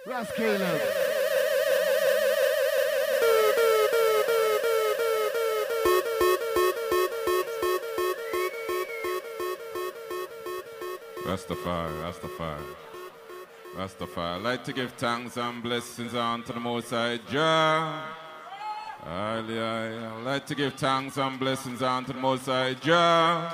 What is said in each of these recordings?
Ras Caleb. Rastafari, Rastafari, Rastafari. I'd like to give thanks and blessings unto the Most High Jah. I'd like to give thanks and blessings unto the Most High Jah.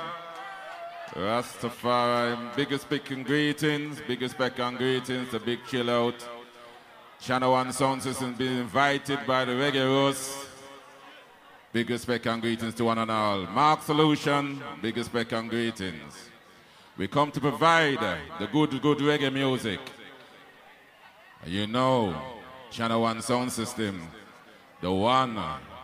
Rastafari, biggest pick and greetings, biggest back and greetings, the big chill out. Channel One Sound System being invited by the Reggae Rose. Biggest back and greetings to one and all. Mark Solution, biggest back and greetings. We come to provide the good reggae music. You know, Channel One Sound System, the one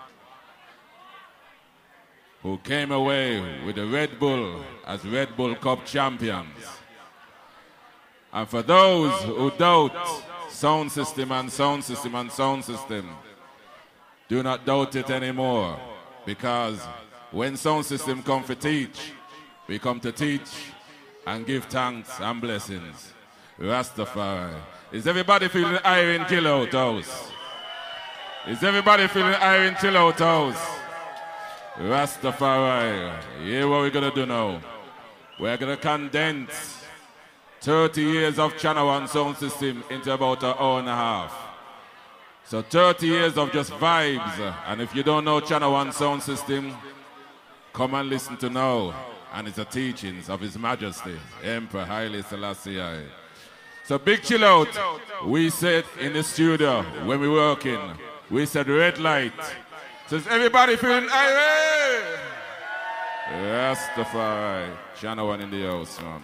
who came away with the Red Bull as Red Bull Cup champions. And for those who doubt sound system and sound system and sound system, do not doubt it anymore, because when sound system come to teach, we come to teach and give thanks and blessings. Rastafari. Is everybody feeling Iron Chill Out House? Is everybody feeling Iron Chill Out House? Rastafari. Here what we're going to do now. We're going to condense 30 years of Channel One Sound System into about an hour and a half. So 30 years of just vibes. And if you don't know Channel One Sound System, come and listen to now. And it's the teachings of His Majesty, Emperor Haile Selassie. So big chill out. We said in the studio when we were working, we said red light. So is everybody feeling irate? Rastafari. Channel One in the house, man.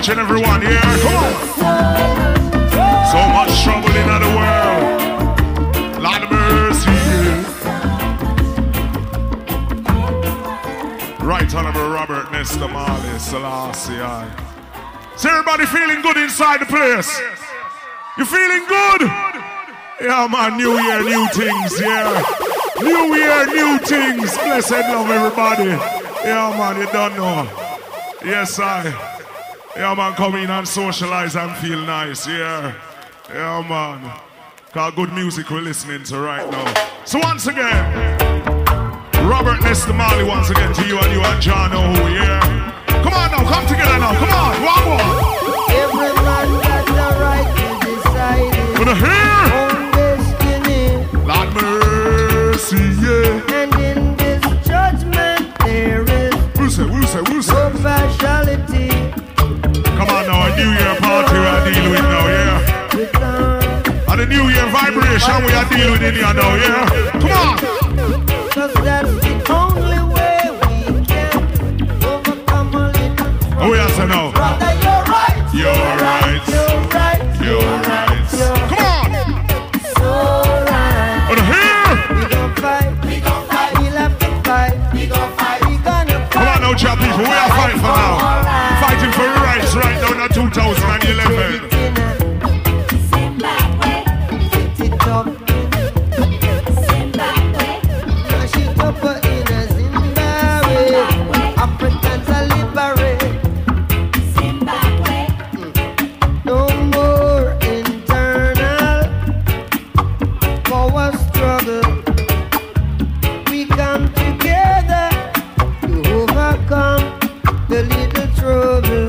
each and every one here. Come on. So much trouble in the world. Lord of mercy. Right Honorable Robert Nesta Marley Selassie. Is everybody feeling good inside the place? You feeling good? Yeah, man, new year, new things, yeah. New year, new things. Blessed love, everybody. Yeah, man, you don't know. Yes, yeah, man, come in and socialize and feel nice, yeah. Yeah, man. Got good music we're listening to right now. So once again, Robert Nesta Marley once again to you and John O, yeah. Come on now, come together now, come on, one more. Every man got the right to decide his own destiny. Lord mercy, yeah. And in this judgment there is no partiality. Come on now, a New Year party we are dealing with now, yeah. And the New Year vibration we are dealing with in here now, yeah. Come on. Cause that's the only way we can overcome a little. Oh yes, I know. Brother, you're right. You're right. You're right. You're right. Come on. So right. On here. We gon' fight. We gon' fight. We'll have to fight. We gon' fight. We gonna fight. Come on now, chat people. We are fighting for now. Fighting for rights right now in 2011. Zimbabwe. Sit it up. Africans are liberate. Zimbabwe. No more internal power struggle. We come together to overcome the little trouble.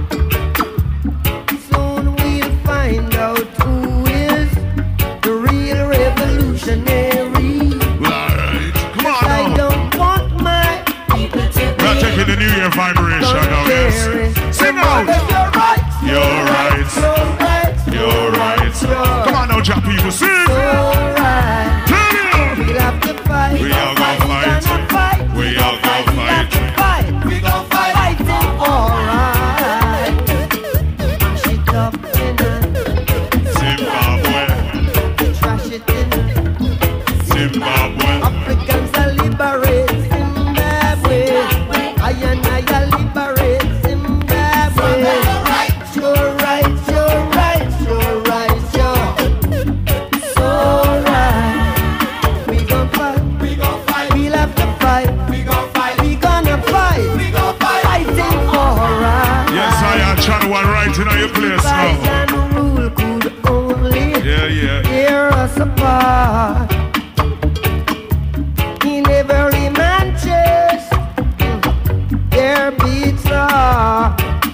Soon we'll find out who is the real revolutionary. Right. Come on now. I don't want my people to be taking the New Year vibration now, yes. Sing out. You're right. You're right. You're right. Come on now, chat people. Sing. You're right. Tell you. We'll have to fight. We are gonna fight. We are gonna fight. We gonna fight. Fighting alright. Mash it up in Zimbabwe. Trash it in Zimbabwe. Africans are liberate Zimbabwe. I liberate Zimbabwe. You're right. You're right. You're right. You're so right. We gon' fight. We gon' fight. We'll have to fight. We gon' fight. We gonna fight. We gon' fight. Fighting alright. Yes, I am trying one right in your place now. And rule could only tear us apart. In every man chest, their beats are.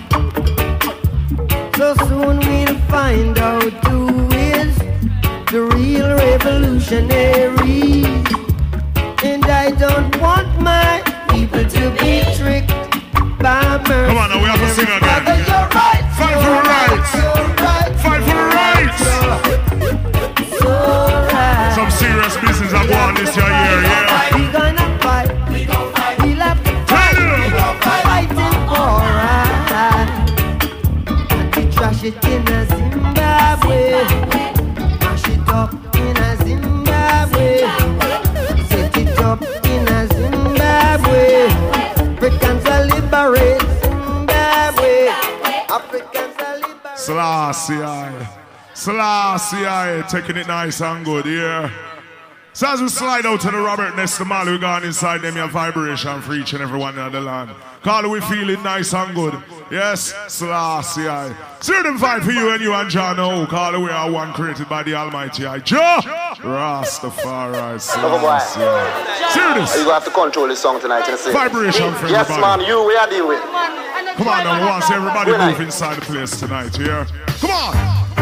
So soon we'll find out who is the real revolutionary. And I don't want my people to be tricked by mercy. Come on now, we have to sing again. Brother, you're right. Fight for the rights. Fight for the rights. So right. Some serious business I'm going this year, yeah. We gonna fight. We gon' fight. We'll have to fight. We gon' fight. Fighting alright. We trash it in a Zimbabwe. Mash it up in a Zimbabwe. Set it up in a Zimbabwe. Africans are liberate Zimbabwe. Africans are liberate. Selassie, taking it nice and good, yeah. So as we slide out to the Robert Nesta Marley, we gone inside them your vibration for each and every one in the land. Call we feeling nice and good. Yes, Selassie. See them fight for you and John O. Call we are one created by the Almighty Jah Rastafari. Selassie. See this? You have to control this song tonight. Vibration for yes, everybody. man, we are dealing with. Come on now, we want to see everybody move inside the place tonight, yeah? Come on!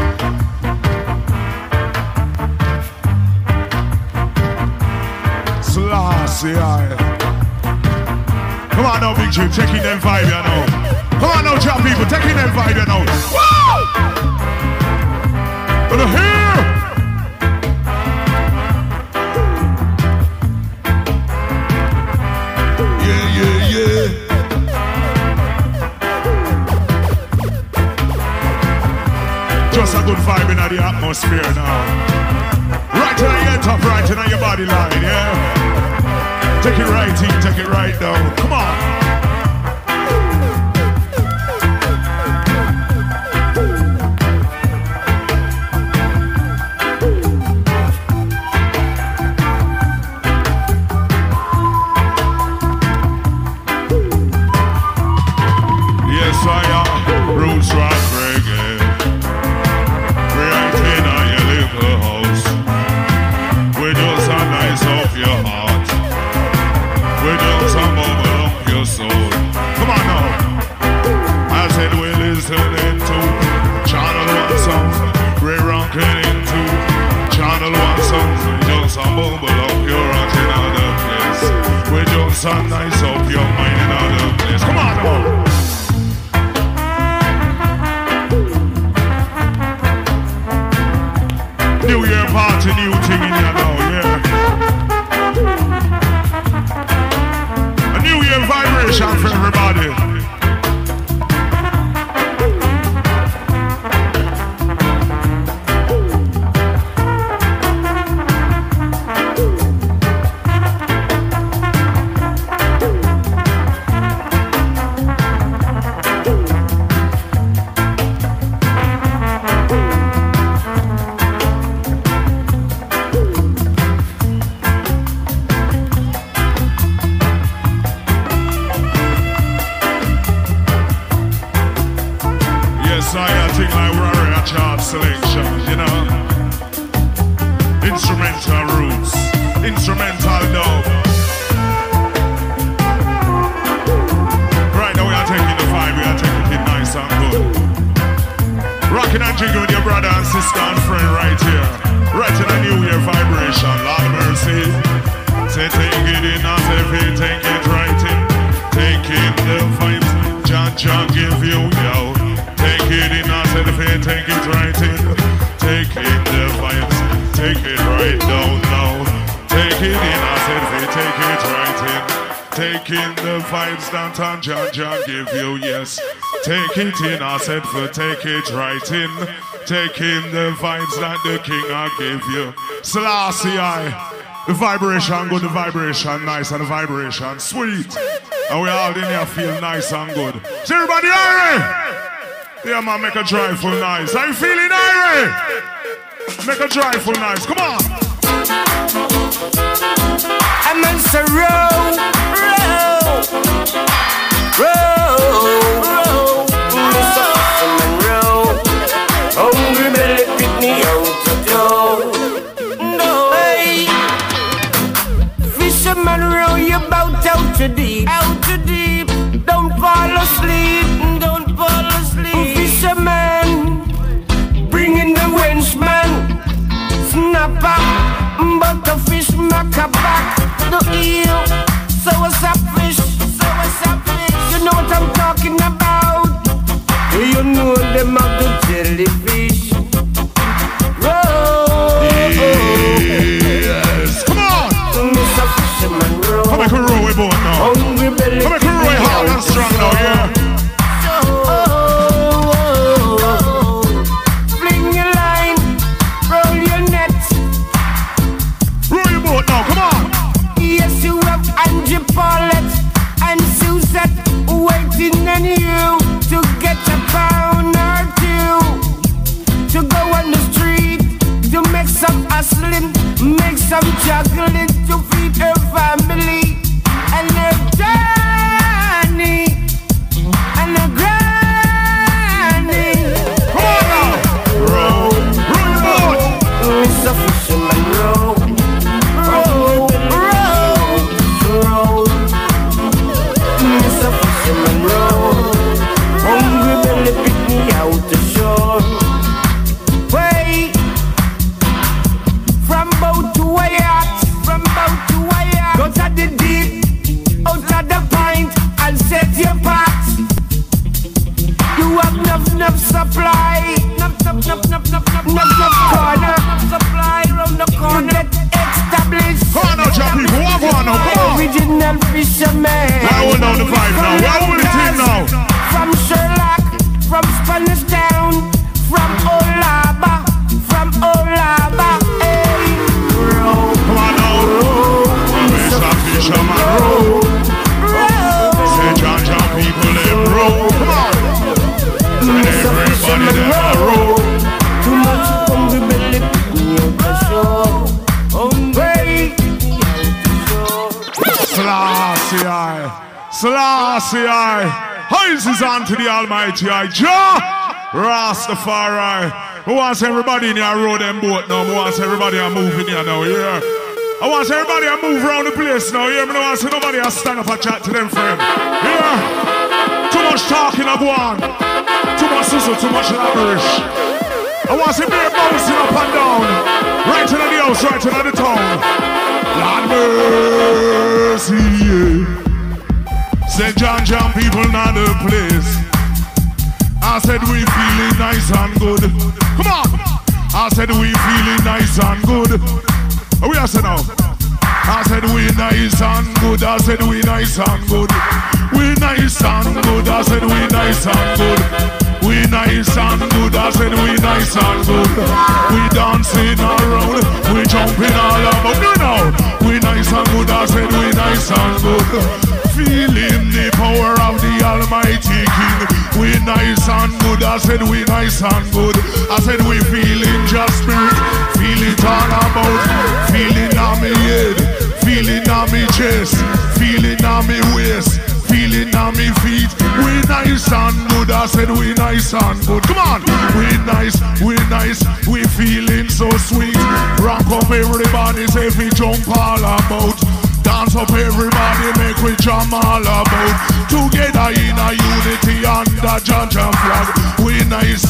Selassie. Come on now, Big Jim, taking them vibe, you know. Come on now, chat people, taking them vibe, you know. Woo! Gonna hear! Yeah. just a good vibe in the atmosphere now. Right in your top, right in your body line, yeah? Take it right in, take it right down. Come on. Roots rock reggae, right in your little house. We just a nice off your heart. We just a bubble up your soul. Come on now. I said we're listening to Channel 1 songs. We're rocking into Channel 1 songs. We just a bubble up your heart in other place. We just a nice off your mind in other place. Come on now. New Year party, new thing in here now, yeah. A New Year vibration for everybody. Selection, you know, instrumental roots, instrumental dub. Right now we are taking the vibe, we are taking it nice and good. Rocking and jiggling with your brother and sister and friend right here. Right in a New Year vibration, Lord mercy. Say take it in as if you take it right in. Take in the vibes, John give you, yo. Take it in as if you take it right in. Take in the vibes, take it right down now. Take it in as if you take it right in. Take in the vibes that John give you, yes. Take it in as if you take it right in. Take in the vibes that the King I give you. Selassie I. The vibration good, the vibration nice, and the vibration sweet. And we all in here feel nice and good. So everybody hurry! Yeah, man, make a joyful noise. Are you feeling irie? Make a joyful noise. Come on. I'm on the road. Hungry belly pick me out the door. No, hey. Fisherman row, you bout out too deep. Out too deep. Don't fall asleep. Don't fall asleep. Fisherman, bring in the wenchman. Snapper, but the fish mack a back. The eel, so what's up fish? So what's up fish? You know what I'm talking about? Do you know them of the jellyfish? Row, yes, come on. Mr. Fisherman row. Come back and row we both now. Hungry belly. Come back and row we hard and strong now, yeah. Paulette and Suzette waiting on you to get a pound or two, to go on the street, to make some hustling, make some juggling, to feed her family and her Johnny and her granny. Come on now! Row your boat! Mr. Fisherman row. Hungry belly pick me out the shore. Wait, from boat to a yacht, from boat to a yacht. Go to the deep, out of the pint, and set your pot. You have enough supply, enough corner, supply round the corner. To get established. Come on now, John people, walk on now, come on. Original fisherman. Now hold down the vibe now, where will it in now? From Sherlock, from Spanish Town, from Ola, everybody them a roll. Too much hungry belly put me out the show. Hungry Selassie how is this on to the Almighty Jah Rastafari. Who wants everybody in here row them boat now? Who wants everybody to move in here now? Yeah. I want everybody to move around the place now. Yeah, I don't want nobody to stand up and chat to them friend. Yeah. Too much talking of one. Too much sizzle, too much lavish. I want to be bouncing up and down. Right into the house, right into the town. Lord mercy, yeah. Said John people not the place. I said we feeling nice and good. Come on. I said we feeling nice and good. What we are saying now? I said we nice and good. I said we nice and good. We nice and good. I said we nice and good. We nice and good. I said we nice and good. We dancing around. We jumping all about. No, no. We nice and good. I said we nice and good. Feeling the power of the Almighty King. We nice and good. I said we nice and good. I said we feeling just spirit. Feel it all about. Feeling on me head. Feeling on me chest. Feeling on me waist. Feeling on me feet. We nice and good. I said we nice and good. Come on. We nice. We feeling so sweet. Rock up everybody. Say we jump all about. Dance up everybody, make we jam all about. Together in a unity under Jaja flag. We nice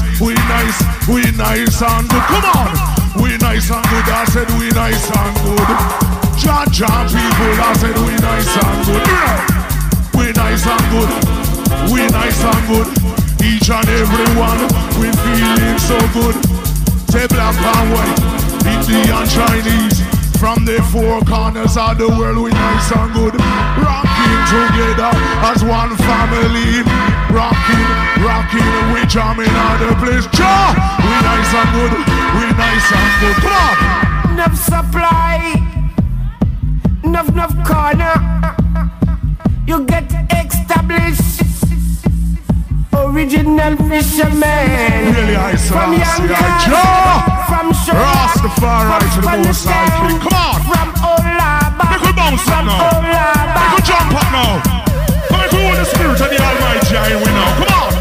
and good. Come on. We nice and good. I said we nice and good. Jaja people, I said we nice and good. We nice and good. We nice and good. Each and every one, we feeling so good. Say black and white, Indian, Chinese. From the four corners of the world, we nice and good. Rocking together as one family. Rocking, we jamming out the place. Ja! We nice and good. We nice and good. Come on! enough supply, enough corner. You get established. Original fisherman. Really nice, from young from Rastafari to the most high king. Come on! From Olaba. Make we bounce up now. Make we jump up now. Make we hold the spirit of the Almighty here we now. Come on!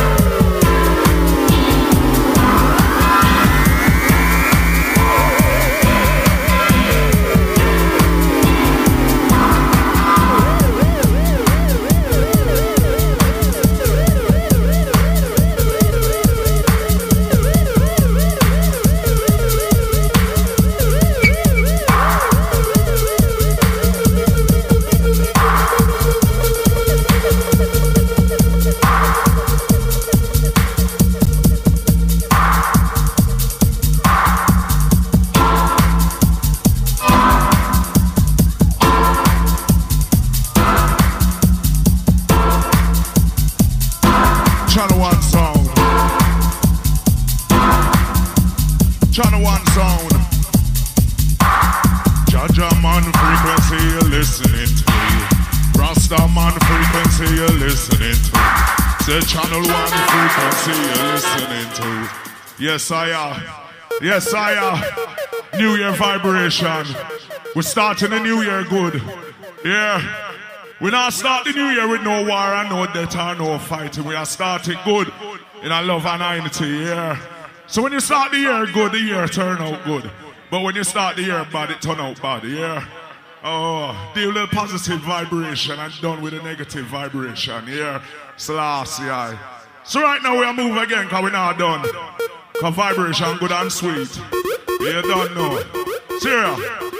Channel 1 frequency you're listening to. Yes, I am. New Year vibration. We're starting the new year good. Yeah. We not start the new year with no war and no death or no fighting. We are starting good in a love and unity. Yeah. So when you start the year good, the year turn out good. But when you start the year bad, it turn out bad. Yeah. Oh, deal with the positive vibration and done with the negative vibration. Yeah. Selassie. So right now we are moving again because we're not done. Because vibration good and sweet. You don't know. Syria.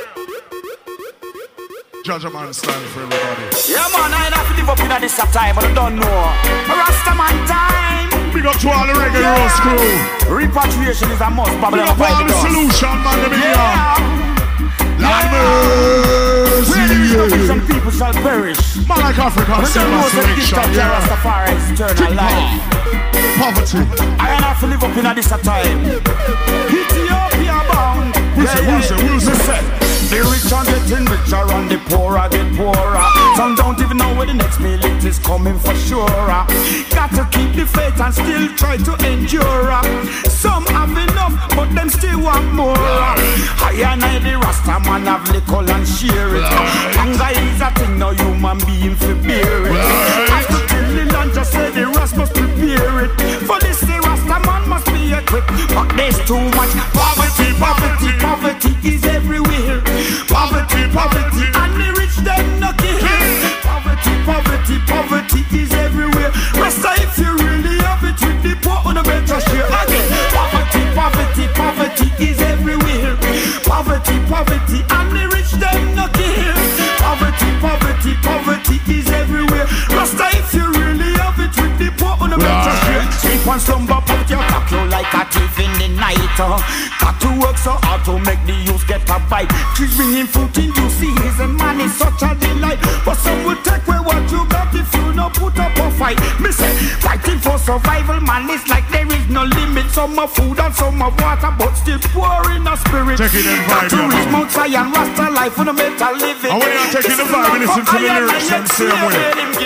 Judgment style for everybody. Yeah man, I ain't have to live up in this time, but I don't know. Rastaman time. Big up to all the reggae rose crew. Repatriation is a must. Big up all the solution, man. Yeah. Lord mercy. Some people shall perish. Man like Africa, selection. Yeah. Rastafari is eternal life. Poverty. I ain't have to live up in this time. Ethiopia bound. We'll say. The rich are getting richer and the poor are get poorer. Some don't even know where the next meal it is coming for sure. Got to keep the faith and still try to endure. Some have enough, but them still want more. I and I, the Rasta man, have liquor and share it. Hunger is a thing, no human being for bear it. After till the land just say the Rasta must prepare it. For this the Rasta man must be equipped. But there's too much poverty, poverty, poverty is everywhere. Poverty, poverty, and the rich them no care. Poverty, poverty, poverty is everywhere. Rasta, if you really have it with the poor on the better share again. Poverty, poverty, poverty is everywhere. Poverty, poverty, and the rich them no care. Poverty, poverty, poverty is everywhere. Rasta, if you really have it with the poor on the better share. Sleep and slumber, put your cock you like a thief in the night. Got to work so hard to make the youth get a bite. Trees bringing fruit in you see, and man is such a delight. But some will take away what you got if you no put up a fight. Me say, fighting for survival, man, it's like there is no limit. Some of food and some of water, but still poor in the spirit. Taking them vibe, to reach Mount Zion, Rasta life for the mental living. And when you're taking the vibe, listen to the lyrics and same way.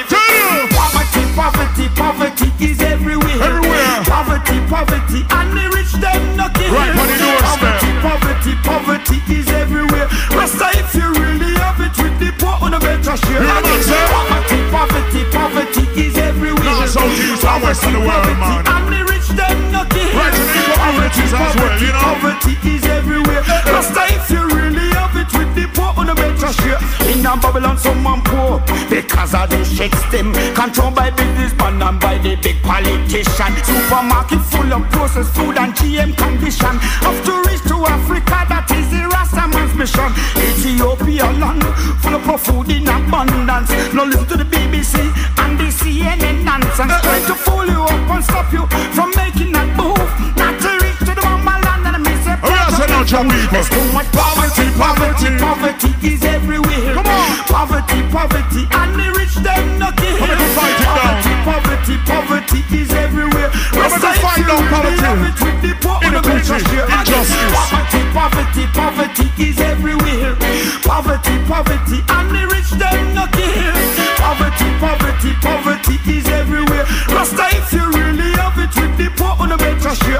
Poverty, poverty, poverty is everywhere. Everywhere. Poverty, poverty, and the rich them no care. Right on the doorstep. Poverty, poverty is everywhere. Rasta, if you really have it with the poor on a better share. Poverty, poverty, poverty is everywhere. North, south, east, and west of the world, man. And the rich them no care. Right in the communities as well, you know. Poverty is everywhere. Rasta, if you really have it with the poor on a better share. In a Babylon, someone poor because of the shit system controlled by businessmen and by the big politician. Supermarket full of processed food and GM condition. Have to reach to Africa, that is the Rastaman's mission. Ethiopia land full of food in abundance. No listen to the BBC and the CNN nonsense, trying to fool you up and stop you from making that move. Not to reach to the mama land and I miss it. There's too much poverty, poverty, poverty is everywhere. Come on. Poverty, poverty, and the rich them no care. Poverty, poverty, poverty is everywhere. Rasta, fight down poverty. Inequity, injustice. Poverty, poverty, poverty is everywhere. Poverty, poverty, and the rich them no care. Poverty, poverty, poverty is everywhere. Rasta, if you really have it with the poor on a better share.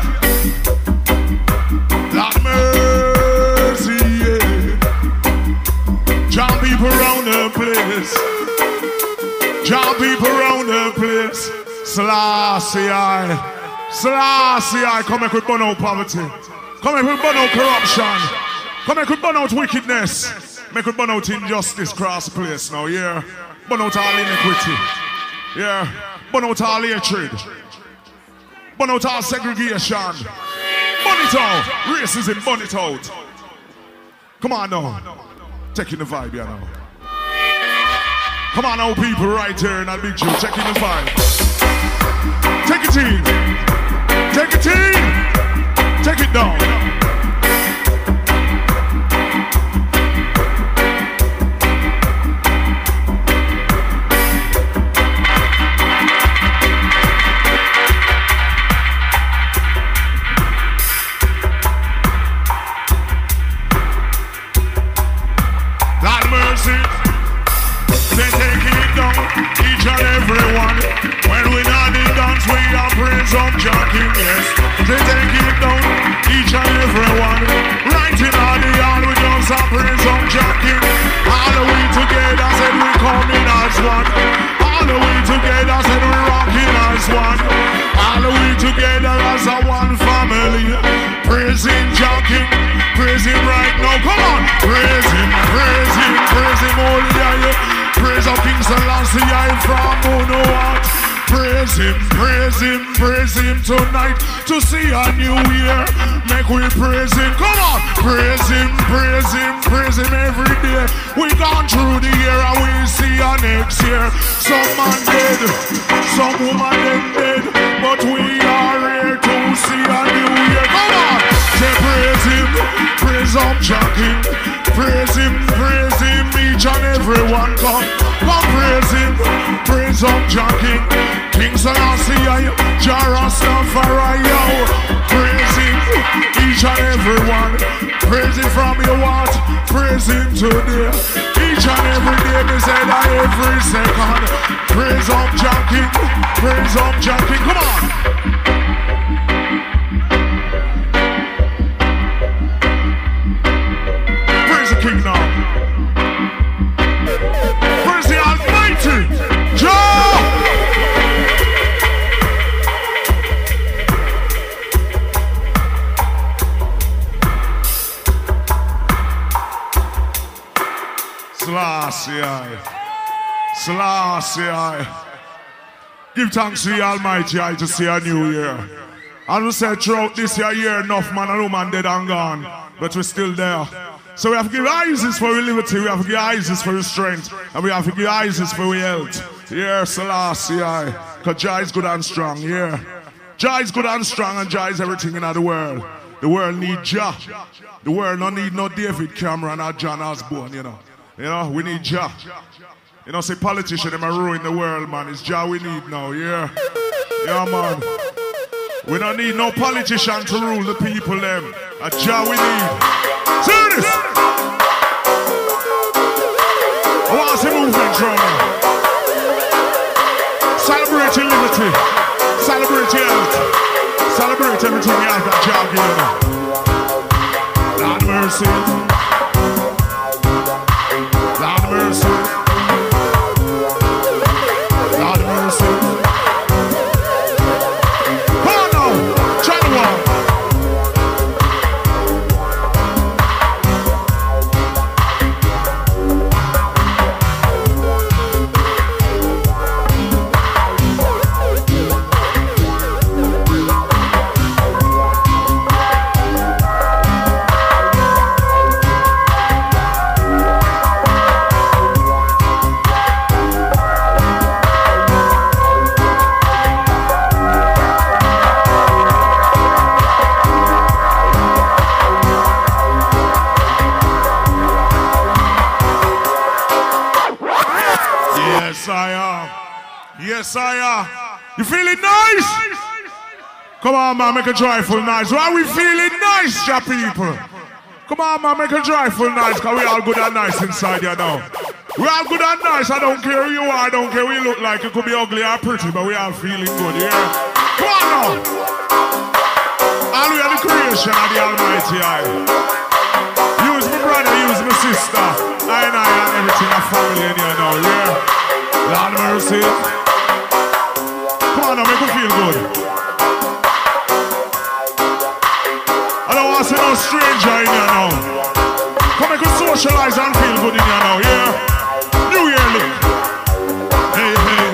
Lord mercy, yeah. Jump people round the place. Jump people round the place. Selassie I, come and we burn out poverty. Come and we burn out corruption. Come and we burn out wickedness. Make we burn out injustice across the place now, yeah. Burn out all iniquity. Yeah. Burn out all hatred. Burn out all segregation. Burn it out. Racism, burn it out. Come on now. Taking the vibe here now. Come on now, people right here in that big Jew. Checking the vibe. Take it in. Take it in. Take it down. Everyone, when we not the dance, we are praise of jocking, yes. They take it down, each and everyone. Right in all the yard, we just are praise of jocking. All the way together, said we coming as one. All the way together, said we rocking as one. All the way together as a one family. Praising jocking, praise him right now, come on. Praise him, praise him, praise him, holy high. Praise of King Selassie I from Unuat. Praise him, praise him, praise him tonight to see a new year. Make we praise him, come on. Praise him, praise him, praise him every day. We gone through the year and we see a next year. Some man dead, some woman them dead, but we are here to see a new year. Come on. Say praise him, praise up Jackie. Praise him, each and everyone come praise him, praise up Jackie. King Selassie, Jah Rastafari, praise him, each and everyone. Praise him from your heart, praise him every second. Praise up, Jackie. Praise up, Jackie. Come on. Praise the King now. Praise the Almighty. Jah. Selassie. Give thanks to the Almighty I to see a new year. And we said throughout this year enough man and woman dead and gone, but we're still there. So we have to give ISIS for our liberty, we have to give ISIS for our strength, and we have to give ISIS for our health. Yeah, Selassie, because Jah is good and strong, yeah. Jah is good and strong, and Jah is everything in the world. The world needs Jah. The world don't need no David Cameron or John Osborne, you know. You know, we need Jah. You know, say politicians, they might ruin the world, man. It's Jah we need now, yeah. Yeah, man. We don't need no politician to rule the people, them. A Jah we need. See this? I want to see movement from me. Celebrate your liberty. Celebrate your health. Celebrate everything you have that Jah give you. Lord mercy. Lord mercy. Lord mercy. Come on now. Try to walk. Yes, I am. You feeling nice? Come on, man, make a joyful noise. Why are we feeling nice, ya people? Come on, man, make a joyful noise, because we all good and nice inside here now. We all good and nice. I don't care who you are, I don't care what you look like. You could be ugly or pretty, but we all feeling good, yeah? Come on now. All we are the creation of the Almighty eye. Use my brother, use my sister. I and everything, a family in here now, yeah? Lord mercy. Come on now, make me feel good. I don't want to see no stranger in here now. Come make us socialize and feel good in here now, yeah? New Year look. Hey, hey.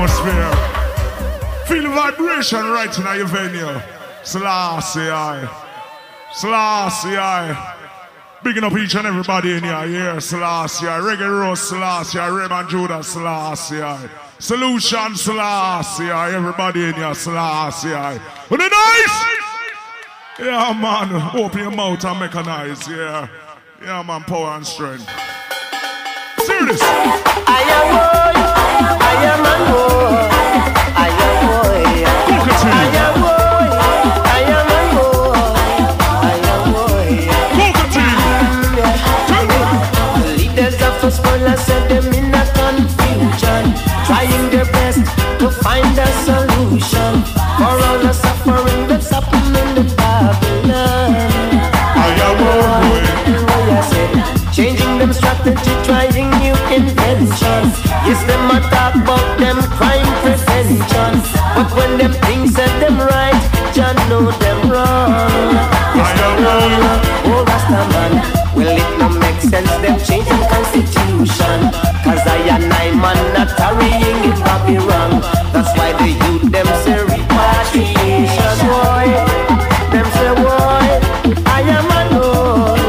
atmosphere. Feel the vibration right in your venue. Selassie I. Selassie I. Bigging up each and everybody in here. Yeah, Selassie I. Reggae Rose Selassie I. Raymond Judah Selassie I. Solution Selassie I. Everybody in here Selassie I. With it nice? Yeah, man. Open your mouth and make a noise. Yeah. Yeah, man. Power and strength. Serious. I am boy. I am a boy. I am boy. I am boy. I am a boy. I am boy. The leaders of the spoilers set them in a confusion, trying their best to find a solution for all the suffering that's happening in Babylon. I am boy. Changing them strategy, trying new inventions. Yes, them a talk about them crime prevention, but when them things set them right, Jah know them wrong. Yes, them wrong. Oh, Rastaman, well it no make sense them changing constitution, cause I man not tarrying in Babylon. That's why the youth them say repatriation. Boy, them say boy, I am alone.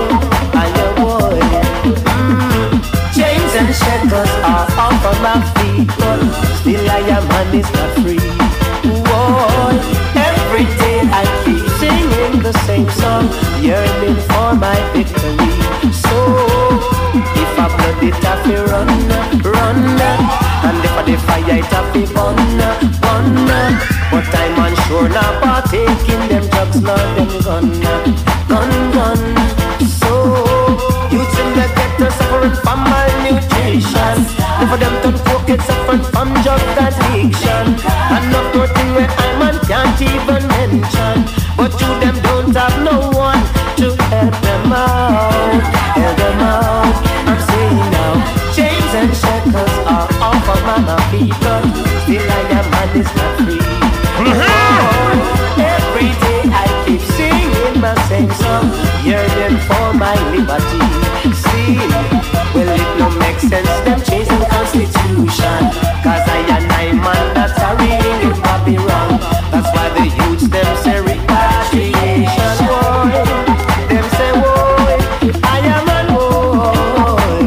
Shackles are off of my feet, but still I am and is not free. Boy, every day I keep singing the same song, yearning for my victory. So, if I blood it have to run, and if I fire it have to burn. But I'm unsure now partaking them drugs, not them gun. So, youths in the ghetto suffering from malnutrition. For them to focus suffering from drug addiction. And not nothing where I man can't even mention. But you them don't have no one to help them out. I'm saying now, chains and shackles are off of my people. Still I am man is not free. Every day I keep singing my same song, yearning for my liberty. See, well it no make sense them changing the constitution, cause I man that's a reading in Babylon. That's why the youths them say repatriation. Boy, them say boy, I am a boy.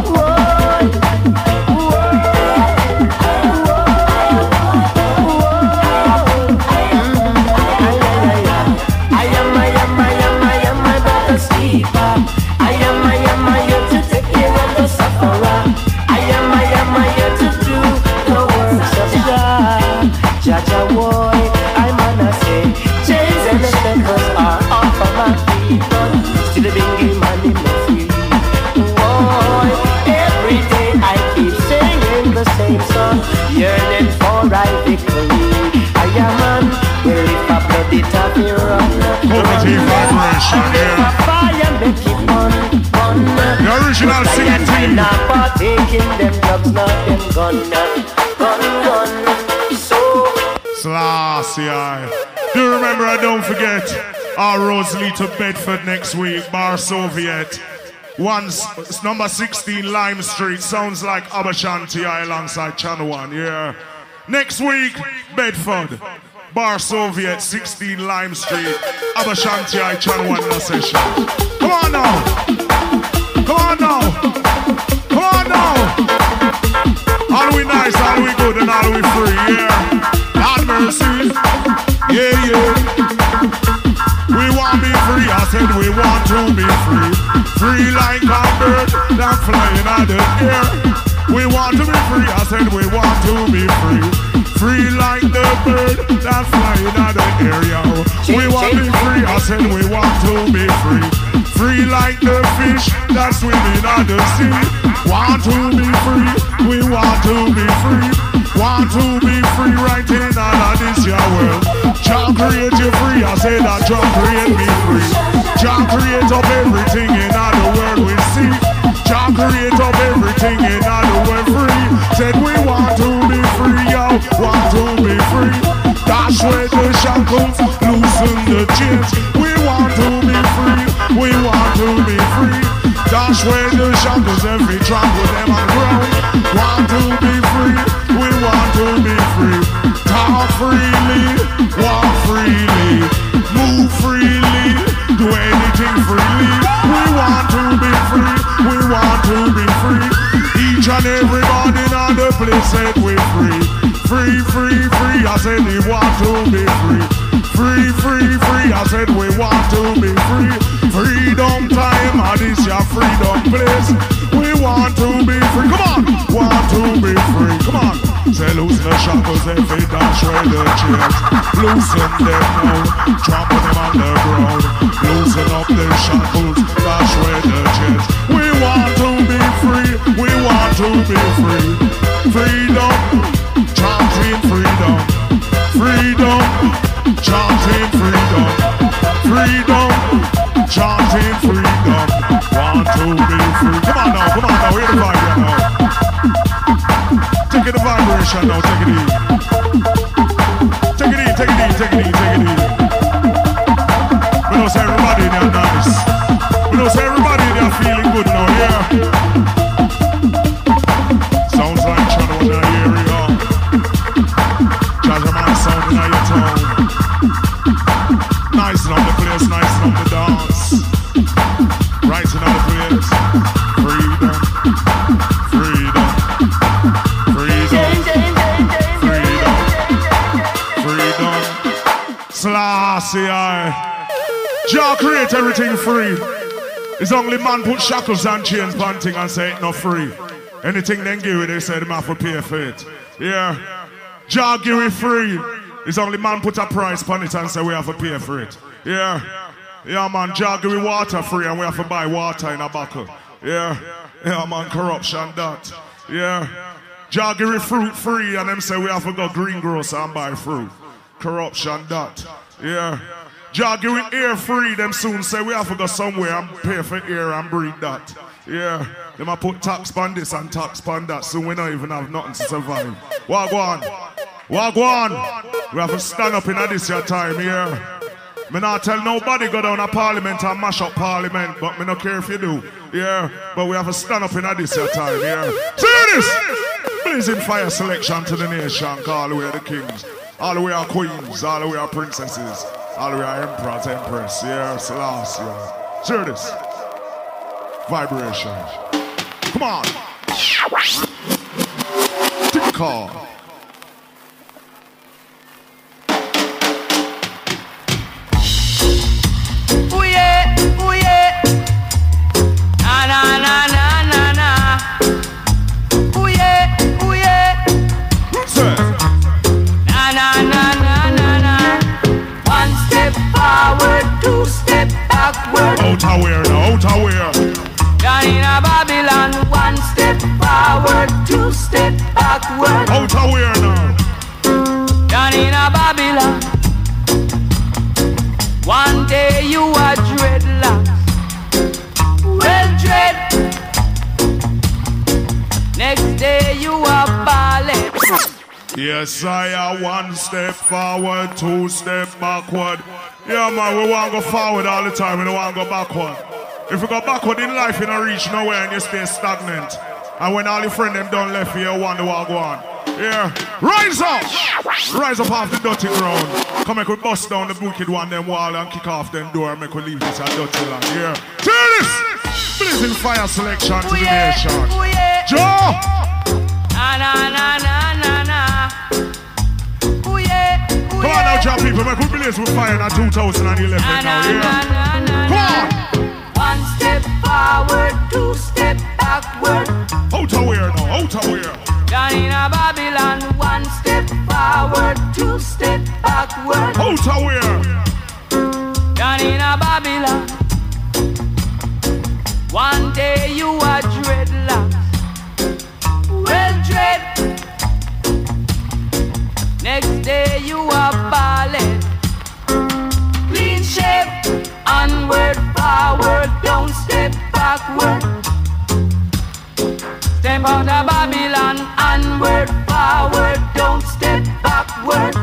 I am my brother sleeper. I am here to take care of the sufferer. I am here to do the works of Jah boy. I'm gonna say, chains and the shackles are off of my people. Still a bingy man in my free. Boy, every day I keep singing the same song, yearning for right victory. I am man, well if I blood it up here run. Positive vibration, yeah. Fire make it burn. The original singing team. Not partaking them drugs, not them gun. So Selassie I. Do remember and don't forget our roads lead to Bedford next week. Bar Soviet. It's number 16 Lime Street. Sounds like Abashanti I alongside Channel 1. Yeah. Next week, Bedford. Bar Soviet, 16 Lime Street. Abashanti I Channel 1 in a session. Come on now. Come on now. Come on now. All we nice, all we good, and all we free, yeah. Lord mercy. Yeah. We want to be free, I said we want to be free. Free like a bird that flying out the air. We want to be free, I said we want to be free. Free like the bird that flying out the air, yo. We want to be free, I said we want to be free. Free like the fish that swimming out the sea. Want to be free, we want to be free. Want to be free right in all of this your world. Jah create you free, I say that Jah create me free. Jah create up everything in all the world we see. Jah create up everything in all the world free. Said we want to be free, yo, want to be free. Dash away the shackles, loosen the chains. We want to be free, we want to be free. dash away the shackles, every trample them on the ground. Want to be free, we want to be free. Talk freely, walk freely, move freely, do anything freely. We want to be free, we want to be free. Each and every morning on the place said we free. Free, free, free, I said we want to be free. Free, free, free, I said we want to be free. Freedom time, and this your freedom place. We want to be free, come on. Want to be free, come on. Say loosen the shackles, they fit dash away the chains. Loosen them now, trample them on the ground. Loosen up the shackles, dash away the chains. We want to be free, we want to be free. Freedom, chanting freedom. Freedom, chanting freedom. Freedom, chanting freedom. Want to be free. Come on now, hear the vibe here now. Take it the vibration now, take it in. Take it in, take it in, take it in, take it in. We know say everybody in there nice. We know say everybody in there feeling good now, yeah. Sounds like Channel in the area. Jazzerman sound in your town. Nice on the place, nice on the dance. Right in the place. Freedom, freedom, freedom, freedom, freedom. Selassie, Jah create everything free. It's only man put shackles and chains on thing and say it not free. Anything they give it, they say they have to pay for it. Yeah. Jah give it free. It's only man put a price on it and say we have to pay for it. Yeah. Yeah, man. Jah give it water free and we have to buy water in a buckle. Yeah. Yeah, man. Corruption, that. Yeah. Jah give it fruit free and them say we have to go greengrocer and buy fruit. Corruption, that. Yeah. Jah give it air free, them soon say we have to go somewhere and pay for air and breathe that. Yeah. Them a put tax on this and tax on that, so we don't even have nothing to survive. Wagwan. Wagwan. We have to stand up in this your time, yeah. Me not tell nobody go down to parliament and mash up parliament, but me not care if you do. Yeah. But we have to stand up in this your time, yeah. See this? Blazing fire selection to the nation, all the way the kings. All the way our queens, all the way our princesses, all the way our emperors, empress, yeah, Selassie, yeah. Hear this. Vibration. Come on. Tick call. Ooh yeah, ooh yeah. Na na na na na na. Ooh yeah, ooh yeah. Sir. Na na na na na na. One step forward, two step backward. Out of where now? Out of where? Down in a Babylon, one step forward, two step backward. Out of where now? Down in a Babylon. One day you are dreadlocks. Well, dread. Next day you are ballet. Yes, I am one step forward, two step backward. Yeah, man, we want to go forward all the time, we don't want to go backward. If you go backward in life, you don't reach nowhere and you stay stagnant. And when all your friends them done left you, you wonder what go on. Yeah, rise up! Rise up off the dirty ground. Come make we bust down the wicked one, them wall and kick off them door and make we leave this a dirty land. Yeah. See this! Blazing fire selection to the nation. Joe! Na na na na na na. Ooh yeah, ooh Come on now, Joe people, make we blaze with fire in 2011 now, yeah? Come on! One step forward, two step backward. Out of where now? Out of where? Down in a Babylon, one step forward, two step backward. Out of where? Down in a Babylon. One day you are dreadlocks. Well, dread. Next day you are ballet. Clean shape. Onward, forward, don't step backward. Step out of Babylon. Onward, forward, don't step backward.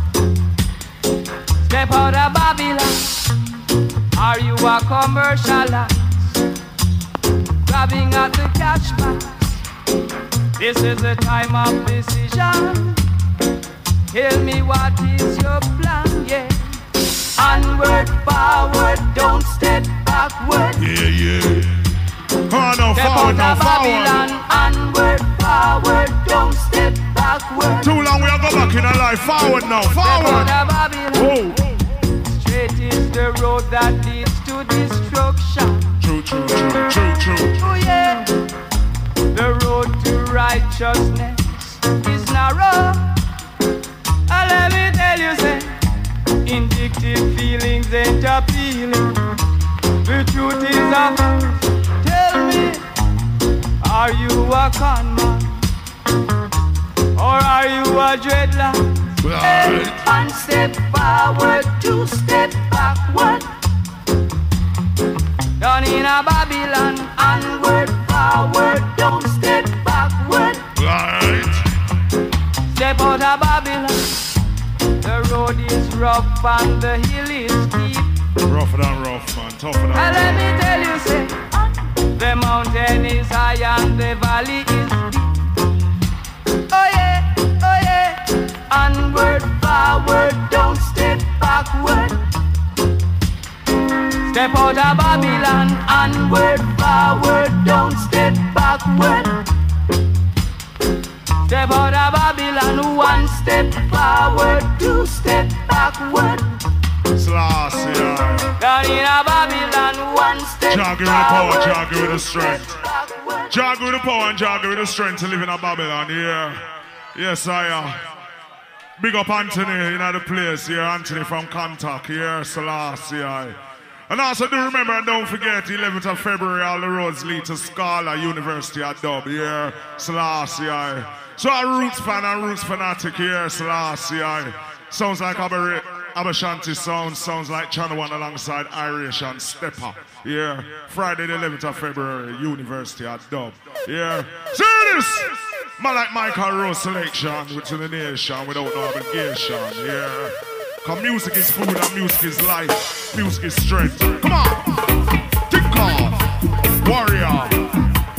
Step out of Babylon. Are you a commercialist? robbing at the cash box. This is a time of decision. Tell me what is your plan, yeah. Onward, forward, don't step backward. Yeah, yeah. Come on now, Step forward now, out of Babylon. Onward, forward, don't step backward. Too long we are go back in our life. Forward now, Step forward. out of Babylon. Whoa. Straight is the road that leads to destruction. True, true, true, true, true. Oh yeah. The road to righteousness is narrow. Let me tell you, say, indictive feelings ain't appealing. The truth is a tell me, are you a con man? Or are you a dreadlock? Right. One step forward, two step backward. Down in a Babylon, onward, forward, don't step backward. Right. Step out of Babylon. The road is rough and the hill is steep. Rougher than rough, man. Tougher than And let rough. me tell you, say, the mountain is high and the valley is deep. Oh yeah, oh yeah. Onward, forward, don't step backward. Step out of Babylon. Onward, forward, don't step backward. Step out of Babylon, one step forward, two step backward. Selassie, aye. Down in a Babylon, one step Jah give with the power, forward, Jah give with the two strength. steps backward. Jah give with the power and Jah give with the strength to live in a Babylon, yeah. Yes, I am. Big up Anthony in the place, yeah. Anthony from Contact, yeah. Selassie, aye. And also do remember and don't forget, 11th of February, all the roads lead to Scala University at Dub, yeah. Selassie, aye. So a Roots fan and Roots fanatic here, Selassie, aye. Sounds like Abashanti sounds like Channel 1 alongside Irish and Stepper. Yeah, Friday the 11th of February, University at Dub. Yeah, see this? Man like Michael Rose selection, which is the nation without no obligation. Yeah, cause music is food and music is life, music is strength. Come on, think off, warrior.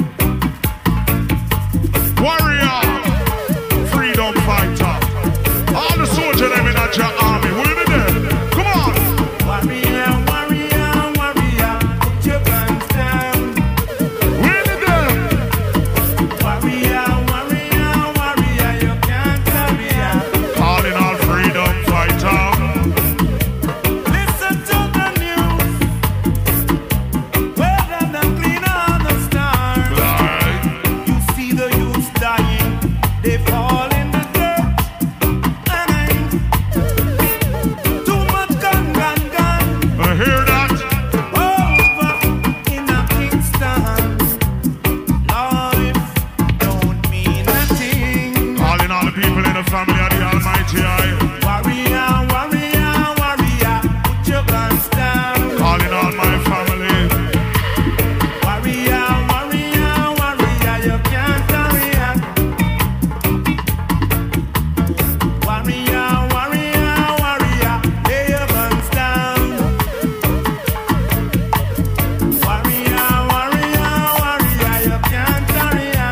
Warrior, freedom fighter. All the soldiers them in at your army. Who you there? Come on. Warrior, warrior, warrior, put your guns down. Who you there? Warrior, warrior, warrior, you can't carry out. Calling all freedom fighter. Listen to the news. Where them clean on the stars. Right. You see the youth dying, they fall in the dirt. And ain't too much gun. I hear that. Over in a Kingston, life don't mean a thing. Calling all the people in the family of the Almighty Eye. Warrior, warrior, warrior, put your guns down. Calling all my family. Warrior, warrior, warrior, you can't carry on. Warrior, warrior, warrior, lay your guns down. Warrior, warrior, warrior, you can't carry on.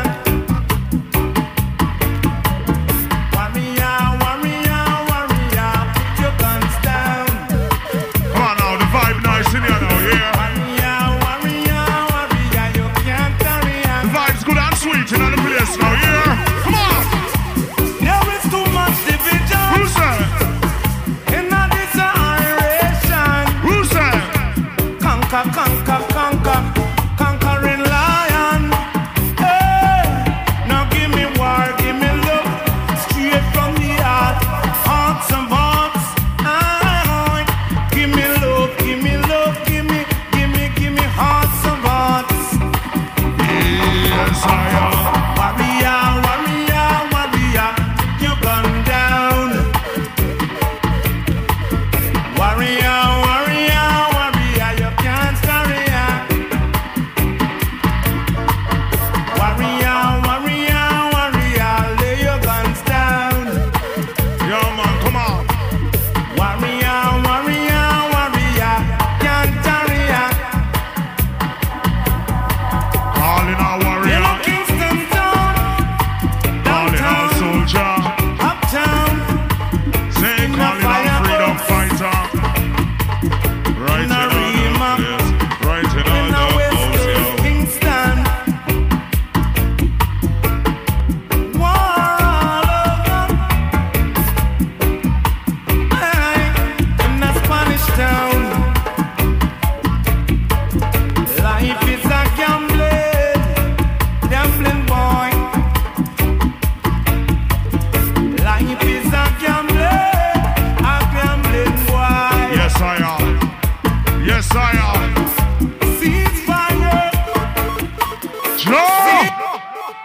Warrior, warrior, warrior, put your guns down. Come on now, the vibe nice in here now, yeah. Warrior, warrior, warrior, you can't carry The on. vibe's good and sweet in the place now, yeah. Come on. There is too much division Who's that? in this generation. Who's that? Conquer, conquer, conquer, conquering lion. Hey, now give me war, give me love, straight from the heart, hearts and hearts. Give me love, give me love, give me hearts and hearts. Yes, I am.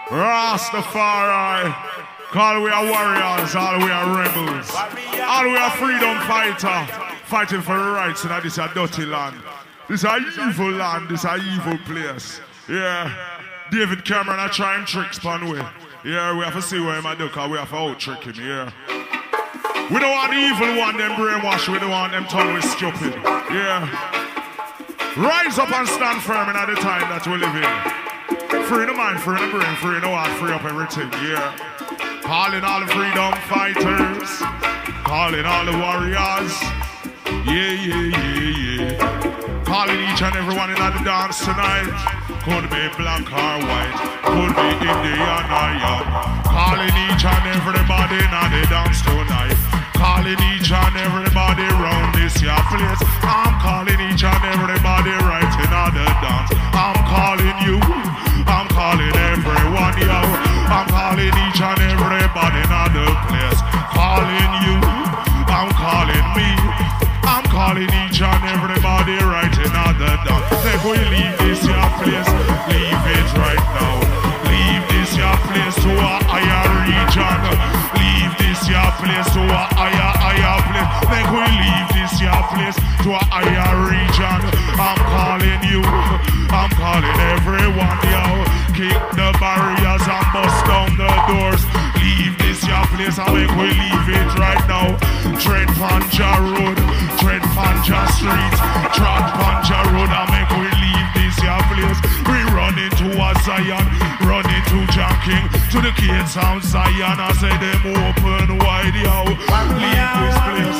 Rastafari. All we are warriors, all we are rebels. All we are freedom fighter. Fighting for the rights in this a dirty land. This a evil land, this a evil place. Yeah. David Cameron are trying tricks upon we. Yeah, we have to see where him a do, cause we have to out-trick him, yeah. We don't want the evil one, them brainwash, we don't want them tongue with stupid. Yeah. Rise up and stand firm in the time that we live in. Free the mind, free the brain, free the heart, free up everything, yeah. Calling all the freedom fighters, calling all the warriors. Yeah, yeah, yeah, yeah. Calling each and everyone in the dance tonight. Could be black or white, could be Indian or young. Calling each and everybody in the dance tonight. Calling each and everybody round this here place. I'm calling each and everybody right in the dance. I'm calling you, I'm calling everyone, yo. I'm calling each and everybody in the place. Calling you, I'm calling me. I'm calling each and everybody right in the dance. If we leave this here place, leave it right now. Leave this here place to a higher region. Leave this here place to a higher place. Then we leave this here place to a higher region. I'm calling you, I'm calling everyone, yo. Kick the barriers and bust down the doors. Leave this here place and make we leave it right now. Tread Panja Road, tread Panja Street, tread Panja Road and make we leave this here place. We run into a Zion, run into John King, to the kids of Zion. I say them open wide, yo. Leave this place.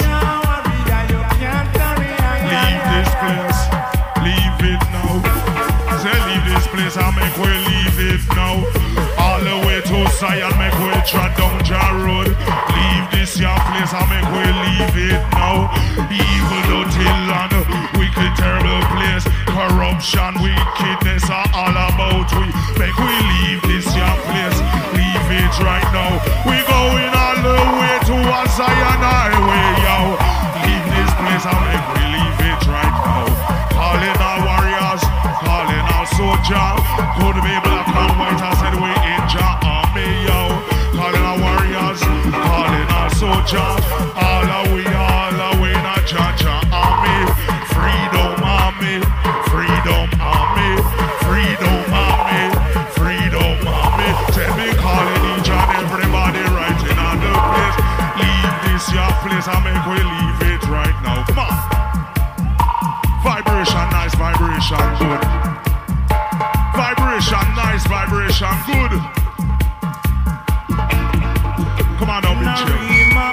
Leave this place. Leave it now. Say leave this place and make we leave it now. All the way to Zion, make we tread down John Road. Leave this here place and make we leave it now. Evil, dirty land, wicked, terrible place. Corruption, wickedness are all about we. Make we leave this here place. Leave it right now. We going all the way to a Zion highway, yo. Leave this place and make we leave it right now. Calling our warriors, calling our soldiers. Could be black and white, I said we in Jah army, yo. Calling our warriors, calling our soldiers. All the way in a Jah army. Freedom army, freedom army, freedom army, freedom army. Tell me calling each and everybody right in the place. Leave this your place and make we leave it right now. Come on. Vibration, nice vibration, good. Vibration, nice vibration, good. Come on now, big chill.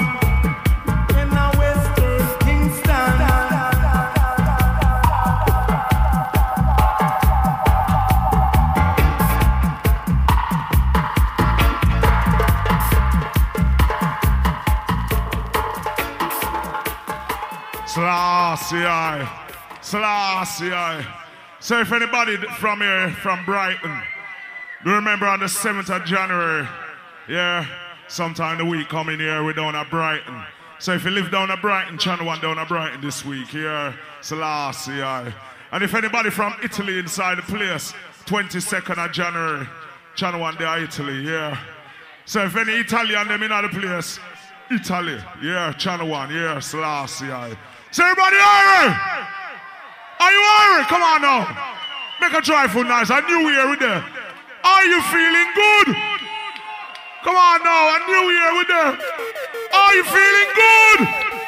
Selassie. So if anybody from here, from Brighton, do remember on the 7th of January, yeah, sometime the week coming here, we're down at Brighton. So if you live down at Brighton, Channel 1 down at Brighton this week, yeah, Selassie. And if anybody from Italy inside the place, 22nd of January, Channel 1 there, Italy, yeah. So if any Italian them in the place, Italy, yeah, Channel 1, yeah, Selassie. So everybody alright? Are you alright? Come on now. Make a joyful noise. A new year with there. Are you feeling good? Come on now. A new year with there. Are you feeling good?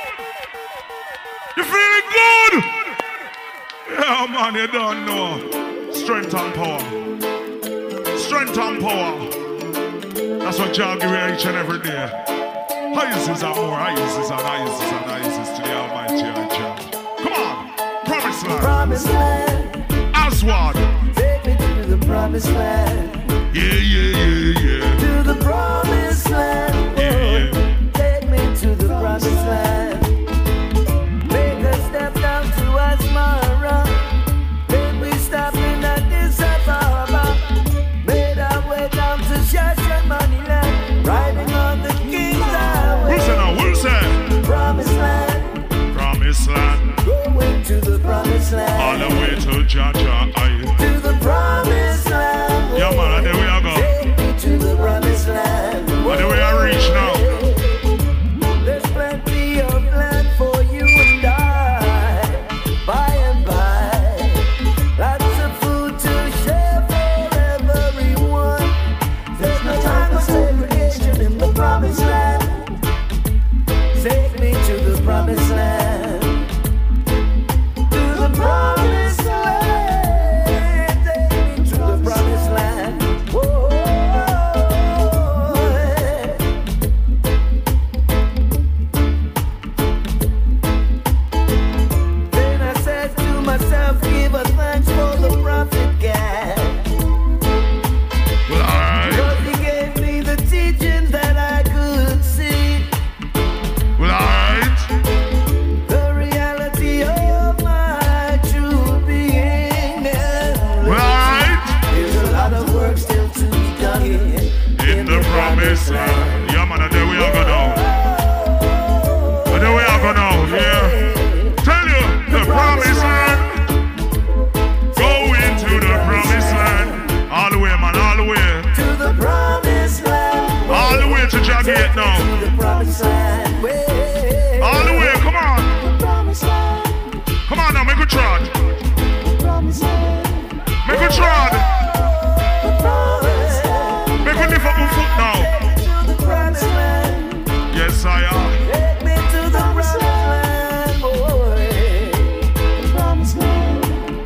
You feeling good? Yeah, man, you don't know. Strength and power. Strength and power. That's what Jah give you each and every day. Highest and more. Highest and highest to the Almighty Jah. Come on. Promised land. Promised land. Aswad. Take me to the promised land. Yeah. To the promised land. Yeah. Take me to the promised land. Make a step down to Asmara. Make we stop in at this harbor. Made our way down to Shashamani land. Riding on the King's Highway. Who's that? Promised land. Promised land. Going to the promised land. All the way to Jah. To the promised land. Yeah, man, I promised land. Yeah, man, and there we are go now. And there we are go now, yeah. Tell you, the promised land. Go into the promised land. All the way, man, all the way. To the promised land. All the way to Jagate now. To the promised land. All the way, come on. The promised land. Come on now, make a trot. The promised land. Make a trot. The promised land. Make a lift up your foot now. To the promised land. Yes, I am. Take me to the promised land, boy. The promised land.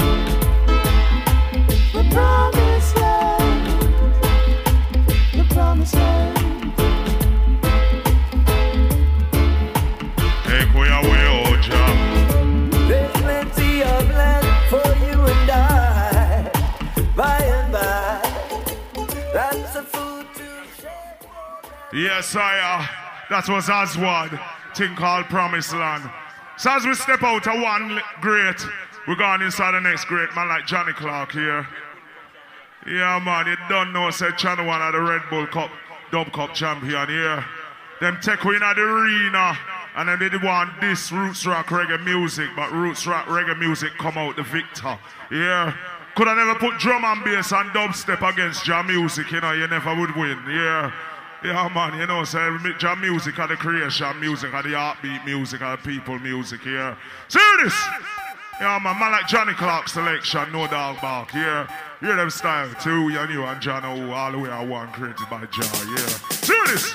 The promised land. The promised land. Take away away, oh Jah. There's plenty of land for you and I. By and by. That's the food to share. Yes, I am. That was Aswad. Thing called Promised Land. So as we step out of one great, we're going inside the next great man like Johnny Clark here. Yeah, man, you don't know, said Channel 1 of the Red Bull Cup, Dub Cup champion here. Them take we in the arena, and then they want this Roots Rock reggae music, but Roots Rock reggae music come out the victor. Yeah. Could I never put drum and bass and dubstep against Jam music, you know, you never would win. Yeah. Yeah, man, you know, so Jam music are the creation music, are the heartbeat music, are the people music, yeah. See this? Yeah, man like Johnny Clark selection, no dog bark, yeah. Hear them style, too, you knew, and John O, all the way I want, created by Jah, yeah. See this?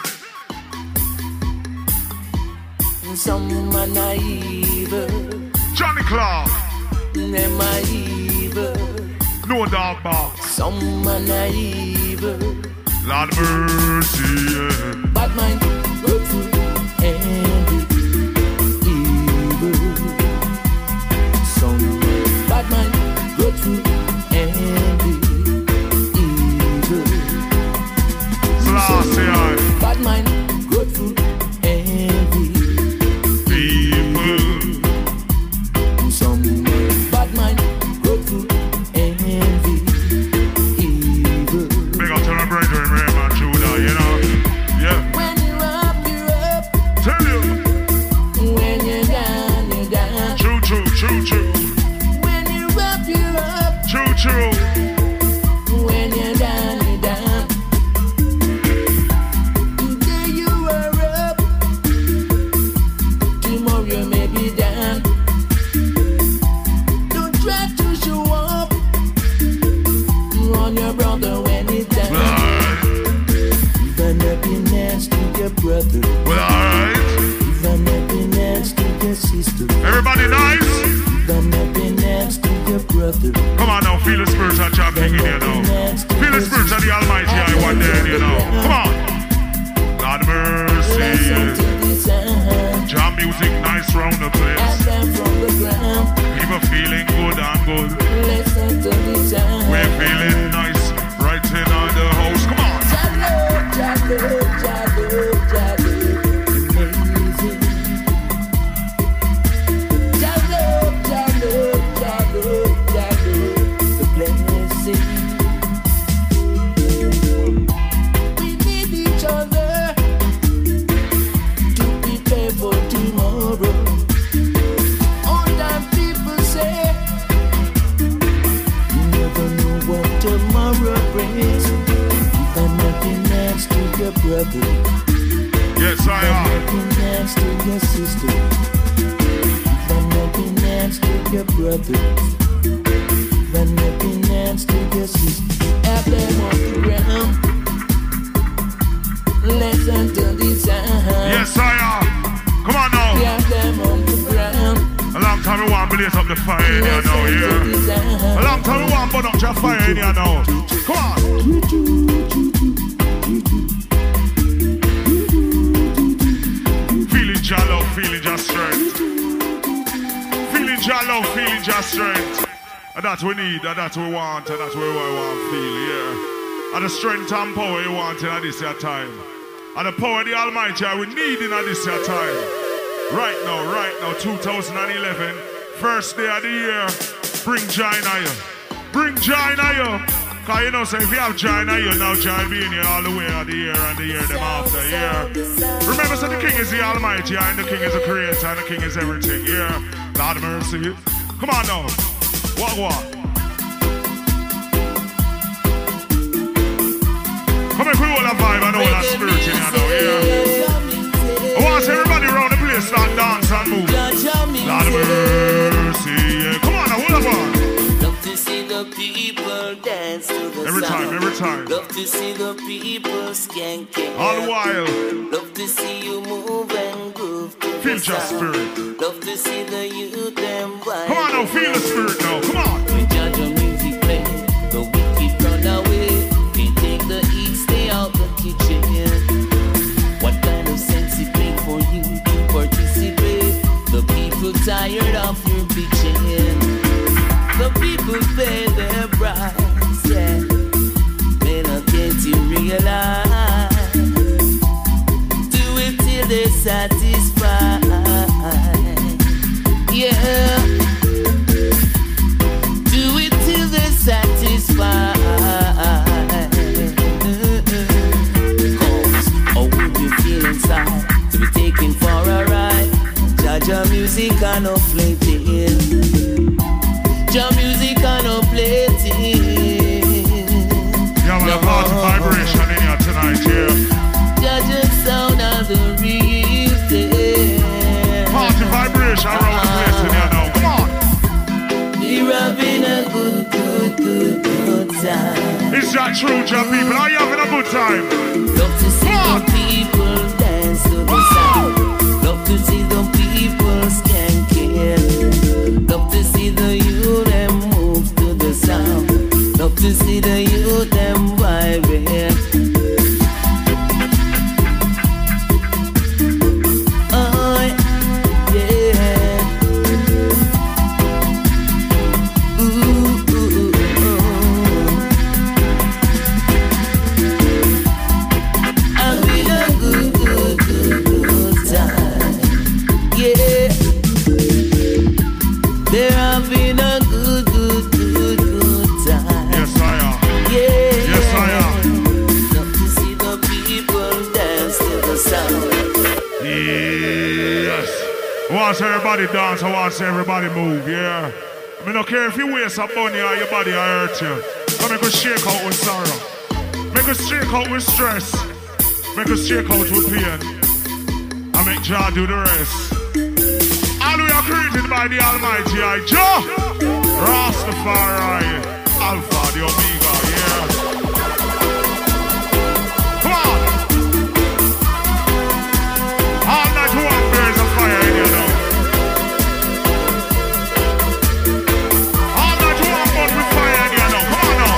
Some are naive, Johnny Clark, them are evil. no dog bark. Some are naive, Lord mercy, yeah. bad mind, good food, and evil. Some bad mind, good food, and evil. Selassie, aye. Bad mind, good food, and People. some bad mind, good food, and evil. Big up to my brethren, Raymond Judah, you know. Yeah. When you're up, you're up. Tell you. When you're down, you're down. True, true, true, true. When you're up, you're up. True, true. When you're down, you're down. Today you are up. Tomorrow you may be down. Don't try to show up on your brother when he's down. Even happiness to your brother. Well, alright. Even happiness to your sister. Everybody nice? Even happiness to your brother. Come on now, feel the spiritual champion in here now. Feel the spirit of the Almighty I want there, you know. Come on. God Listen mercy. to the sound. Jam music nice round the And place. then from the ground. People feeling good and good. Listen to the sound. We're feeling nice right in on the house. Come on. Jalo, jalo, jalo, jalo. Amazing. Jalo, jalo, jalo, jalo. The blessing. We need each other to prepare for tomorrow. All time people say you never know what tomorrow brings. Even happiness to your brother. Yes, I am. Happiness to your sister. Even happiness to your brother. Even happiness to your sister. Have them on the ground. Listen to the sound. Yes, I am. Come on now. Have them on the ground. A long time we want to blaze up the fire in here now, yeah. A long time we want to burn up your fire in here now. Come on. Feeling your love, feeling your strength. Feeling your love, feeling your strength. And that's what we need, and that's what we want, and that's what we want to feel, yeah. And the strength and power you want in this your time. And the power of the Almighty we need in this your time. Right now, 2011, first day of the year. Bring joy now. Bring joy now. Cause you know, so if you have joy now, you know joy being here all the way of the year and the year them after, yeah. Remember, so the King is the Almighty, and the King is the Creator, and the King is everything, yeah. Lord of mercy. Come on now. What? Come here, we all have vibe and all that spirit in here now, yeah. I want everybody around the place start dance and move. Lord of mercy, yeah. Come on now, what about? Love to see the people dance to the every sound. Every time. Love to see the people skanking. All the while. Love to see you move and groove to feel the your sound. spirit. Love to see the youth them wild. Come on now, feel the spirit now. Come on. We judge your music play, the wicked run away. We take the heat, stay out the kitchen. What kind of sense it make for you to participate? The people tired of your bitching. The people pay their price, yeah. May not get to realize. Do it till they're satisfied, yeah. Do it till they're satisfied. Cause, oh, would you feel inside to be taken for a ride? Judge your music and no flating. Your music and no plating. Yeah, we have heart vibration in here tonight, yeah. Judge the sound of the real thing. Heart vibration around the place in here now. Come on. We're having a good time. Is that true, John people? Are you having a good time? Love to see the people dance to the sound. Love to see the people skanking. Love to see the youth them move to the sound. Love to see the youth them vibing. Oh yeah. Ooh. Having a good time. Yeah. They're having a good time. Yes, I am. Yeah. Yes, I am. Love to see the people dance to the sound. Yes. I want to see everybody dance. I want to see everybody move, yeah. I mean, don't care if you waste some money or your body I hurt you. But make us shake out with sorrow. Make us shake out with stress. Make us shake out with pain. And make Jah do the rest. All we are created by the Almighty, I Jah. Rastafari. Alpha, the Omega, yeah. Come on. All night we want birds of fire in here now. All night we want burn with fire in here now. Come on now.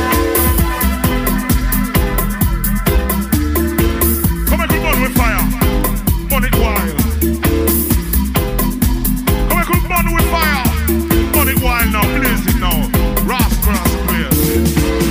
Come here, burn with fire. Burn it wild. Come here, burn with fire. Burn it wild now. Blaze it now. Rascal, please.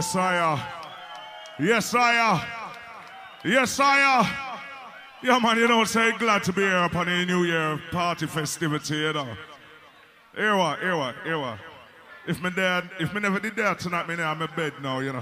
Yes, I am. Yes, I am. Yes, I am. Yeah, man, you know, say glad to be here upon the New Year party festivity, you know. Here what. If me never did that tonight, me I'm in bed now, you know.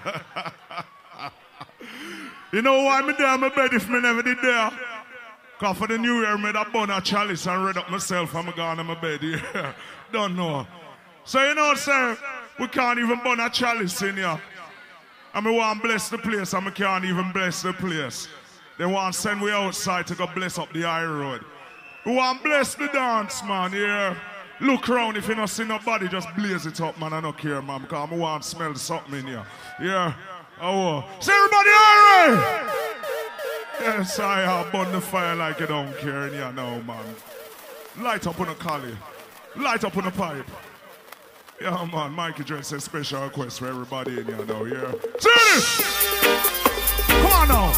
You know why me there in my bed if me never did there? Because for the New Year, me that bun a chalice and read up myself and I'm gone in my bed, yeah. Don't know. So you know what I'm saying? We can't even burn a chalice in here. And we want to bless the place and we can't even bless the place. They want to send we outside to go bless up the high road. We want to bless the dance, man, yeah. Look around, if you don't see nobody, just blaze it up, man. I don't care, man, because I want to smell something in here. Yeah. Oh, so everybody alright? Yes, I burn the fire like you don't care in here now, man. Light up on a collie. Light up on a pipe. Yeah, man, Mikey Dread says special request for everybody in here now, yeah? See this! Come on now!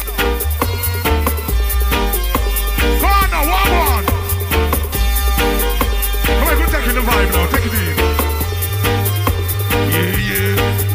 Come on now, one on! Come on, go take in the vibe now, take it in. Yeah, yeah.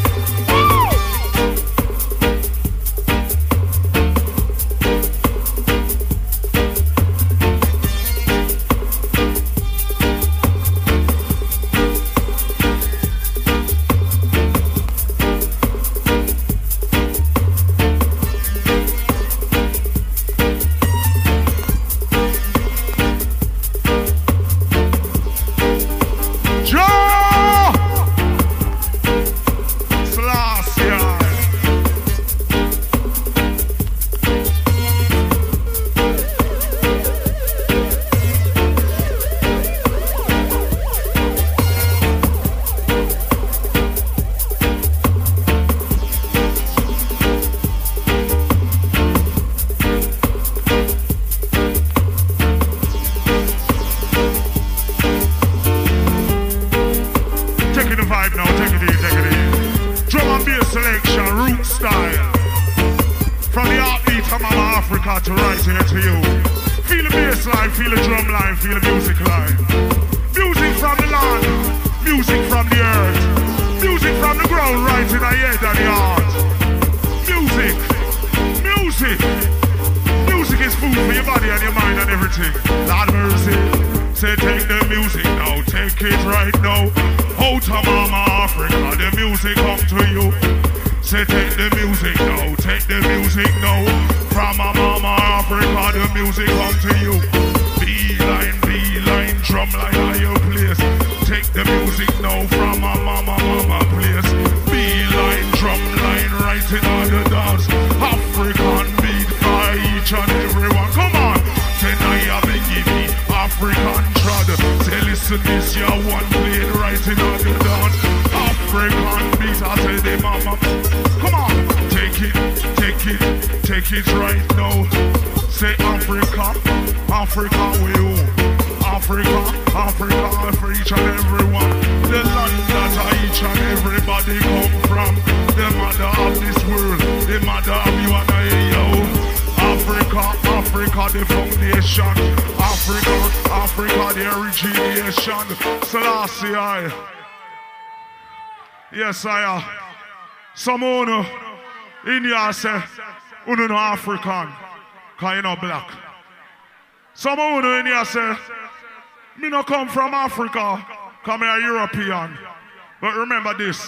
Yes, I some owner in here say, you know African, because you know black. Some owner in here say, me no come from Africa, because I'm a European. But remember this,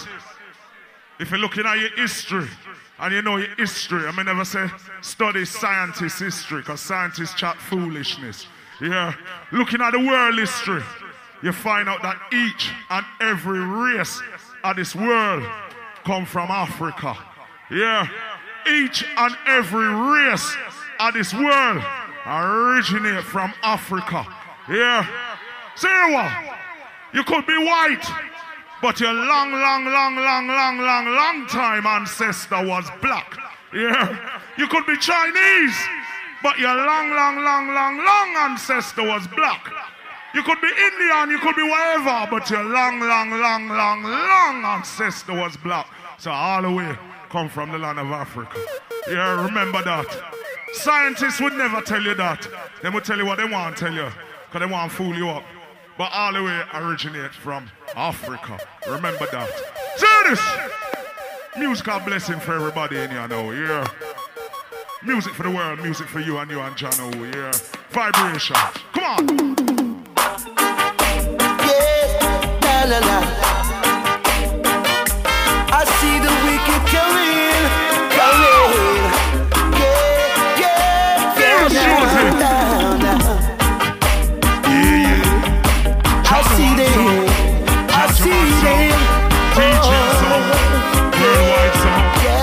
if you're looking at your history, and you know your history, I mean never say study scientist history, because scientists chat foolishness. Yeah, looking at the world history, you find out that each and every race of this world come from Africa. Yeah. Each and every race of this world originate from Africa. Yeah. Say what? You could be white, but your long time ancestor was black. Yeah. You could be Chinese, but your long ancestor was black. You could be Indian, you could be whatever, but your long ancestor was black. So all the way come from the land of Africa. Yeah, remember that. Scientists would never tell you that. They would tell you what they want to tell you, because they want to fool you up. But all the way originate from Africa. Remember that. See this? Musical blessing for everybody in here now, yeah. Music for the world, music for you and Jano, yeah. Vibration. Come on. Yeah, la la la. I see the wicked coming. I see them. Teaching song, worldwide song.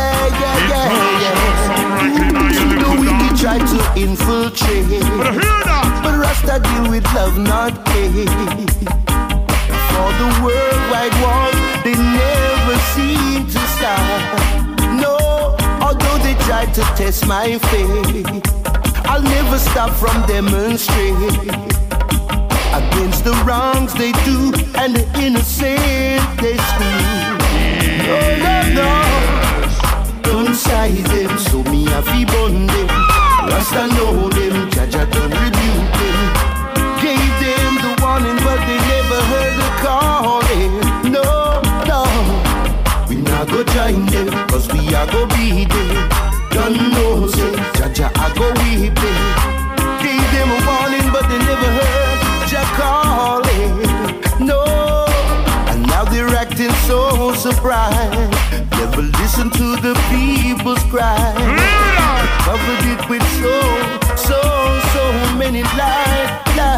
The wicked try to infiltrate, but Rasta deal with love, not hate. For the worldwide war, they never seem to stop. No, although they try to test my faith, I'll never stop from demonstrating against the wrongs they do and the innocent they screw. No, don't side them, so me a fi bun them. Rasta know them, Jaja don't rebuke them. Gave them the warning, but they never heard the calling. No, we not go join them, cause we a go be them. Don't know, say, Jaja a go weep them. Gave them a warning, but they never heard Jah calling. No, and now they're acting so surprised. Never listen to the people's cry. Covered it with so many lies.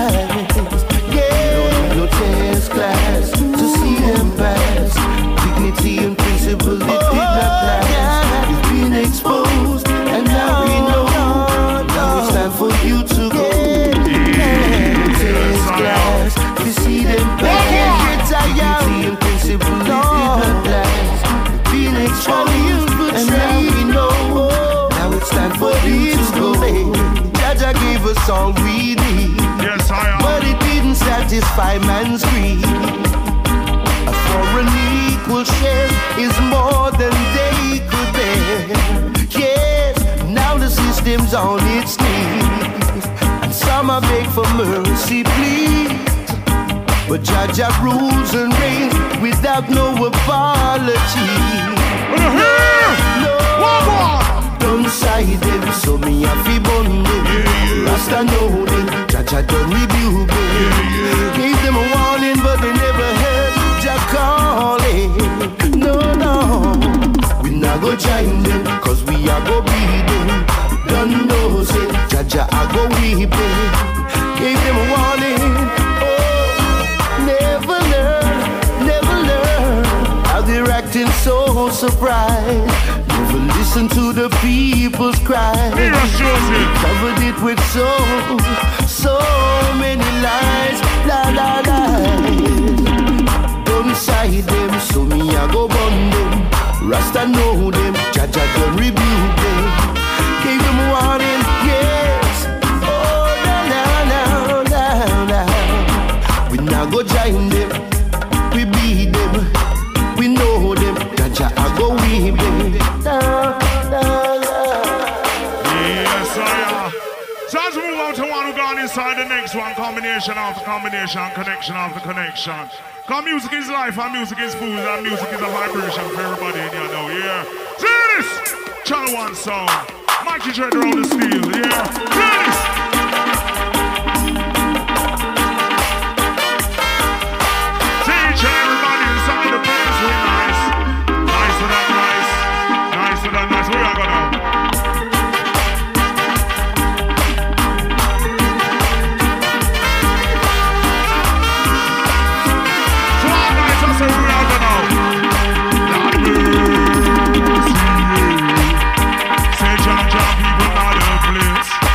Yeah, no test class to see them pass. Dignity and principle, it did not last. You've been exposed, and now we know. Now it's time for you to go. Class, to see them pass. Dignity and principle, it did not last. Been exposed, and now we know. Now it's time for you to go. Jaja gave us all we need. Yes, I am. But it didn't satisfy man's greed. For an equal share is more than they could bear. Yes, now the system's on its knees, and some are beg for mercy, please. But Jaja rules and reigns without no apology. No, don't side them, so me a fi bun them. Rasta know them, Jaja don't rebuke them. Gave them a warning, but they never heard Jah calling. No, we not go join them, cause we a go beat them. Don't know, say, Jaja a go weep them. Gave them a warning. Never learn how they're acting so surprised. Never listen to the people's cry. Covered it with so many lies. Don't side them, so me a go bun them. Rasta know them, Jaja don't rebuke them. Gave them warning, yes. We now go join them, we beat them, we know them, Jaja I go weep them. Yes, I am. So let's move on to one who gone inside the next one. Combination after combination, connection after connection. Because music is life and music is food and music is a vibration for everybody in here now, yeah? See this? Channel 1 sound. Mikey Dread around the steel, yeah? See this? Everybody inside the place, we nice. Nicer than nice. Nicer than nice. Where you go now? So all nice, I say where you go now? Lord mercy. Say Jah Jah people not the place.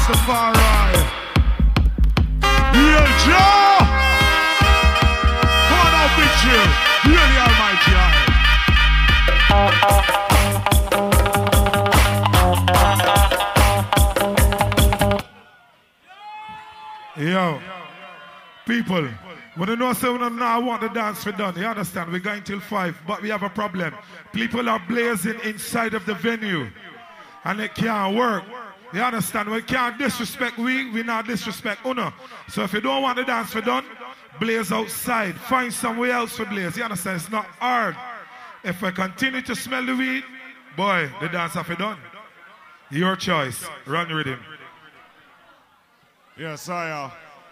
Rastafari. Yo, Joe! Come on now, big chill. Really almighty, Yo, people, when you know someone now want the dance for done, you understand, we're going till 5, but we have a problem. People are blazing inside of the venue, and it can't work. You understand, we can't disrespect we not disrespect Uno. So if you don't want the dance for done, blaze outside. Find somewhere else for blaze. You understand, it's not hard. If we continue to smell the weed, boy, the dance have to done. Your choice. Run with him. Yes, I am.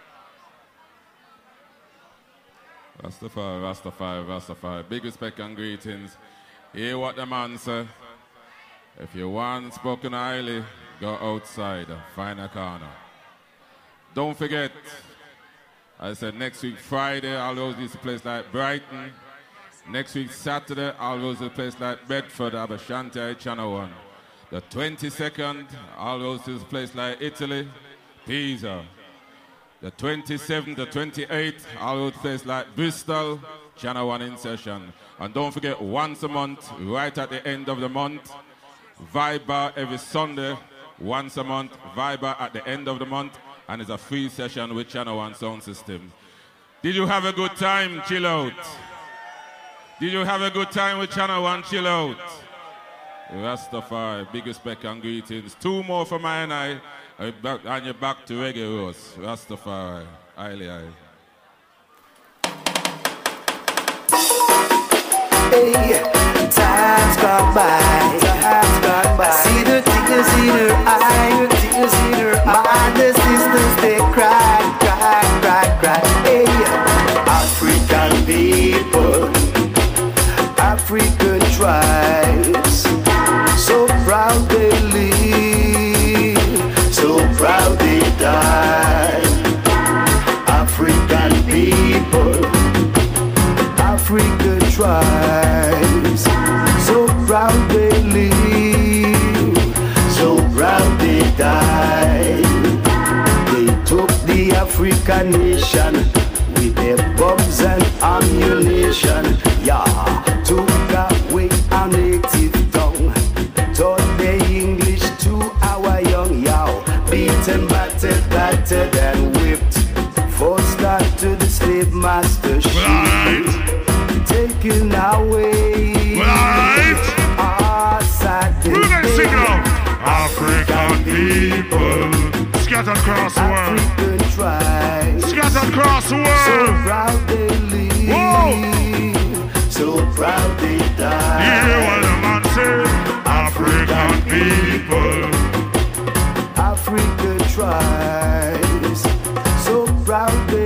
Rastafari, Rastafari, Rastafari. Big respect and greetings. Hear what the man say. If you want spoken highly, go outside, find a corner. Don't forget, I said next week Friday, I'll go to a place like Brighton. Next week Saturday, I'll go to a place like Bedford, have a Shanty Channel 1. The 22nd, I'll go to a place like Italy, Pisa. The 27th, the 28th, I'll go to a place like Bristol, Channel 1 in session. And don't forget, once a month, right at the end of the month, Viber every Sunday, once a month, Viber at the end of the month, and it's a free session with Channel 1 sound system. Did you have a good time? Chill out. Did you have a good time with Channel 1? Chill out. Rastafari, big respect and greetings. 2 more for my and I, and you're back to Reggae Rose. Rastafari, highly high. Hey, time's gone by, time's gone by. I see the tears in her eye, the tears in her eye. My other sisters, they cry, cry, cry, cry. Hey, African people, African tribes, so proud they live, so proud they die. African people, African tribes, so proud they live, so proud they die. They took the African nation with their bombs and ammunition. Yeah, took away our native tongue, taught the English to our young. Yow, beaten, battered, battered and whipped, forced out to the slave master ship. Taken away. Well, alright. We're gonna sing now. African people scattered across the world. African tribes Scattered across the world. so proud they live. Whoa. So proud they die. You hear what the man said? African people. African tribes, so proud they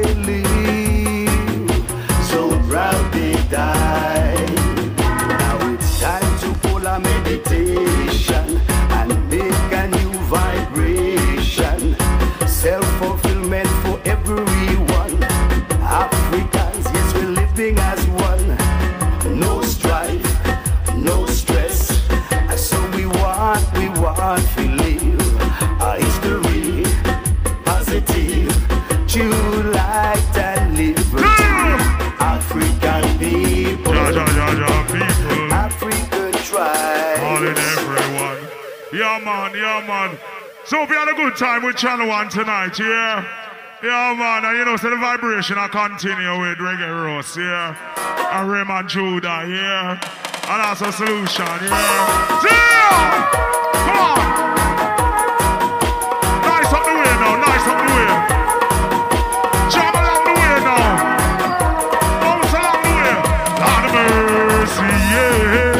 live, so proud they die. Now it's time to pull a meditation and make a new vibration. Self-fulfillment for everyone. Africans, yes, we're living as one. No strife, no stress. So we want to live a history, positive, true light and liberty. African people, people. African tribes. Calling everyone. Yeah, man, yeah, man. So we had a good time with Channel 1 tonight, yeah? Yeah, man, and you know, so the vibration I continue with Reggae Rose, yeah? And Raymond Judah, yeah? And also Solution, yeah? Yeah! Come on! Nice up the way now, nice up the way. Jump along the way now. Bounce along the way. Lord of mercy, yeah.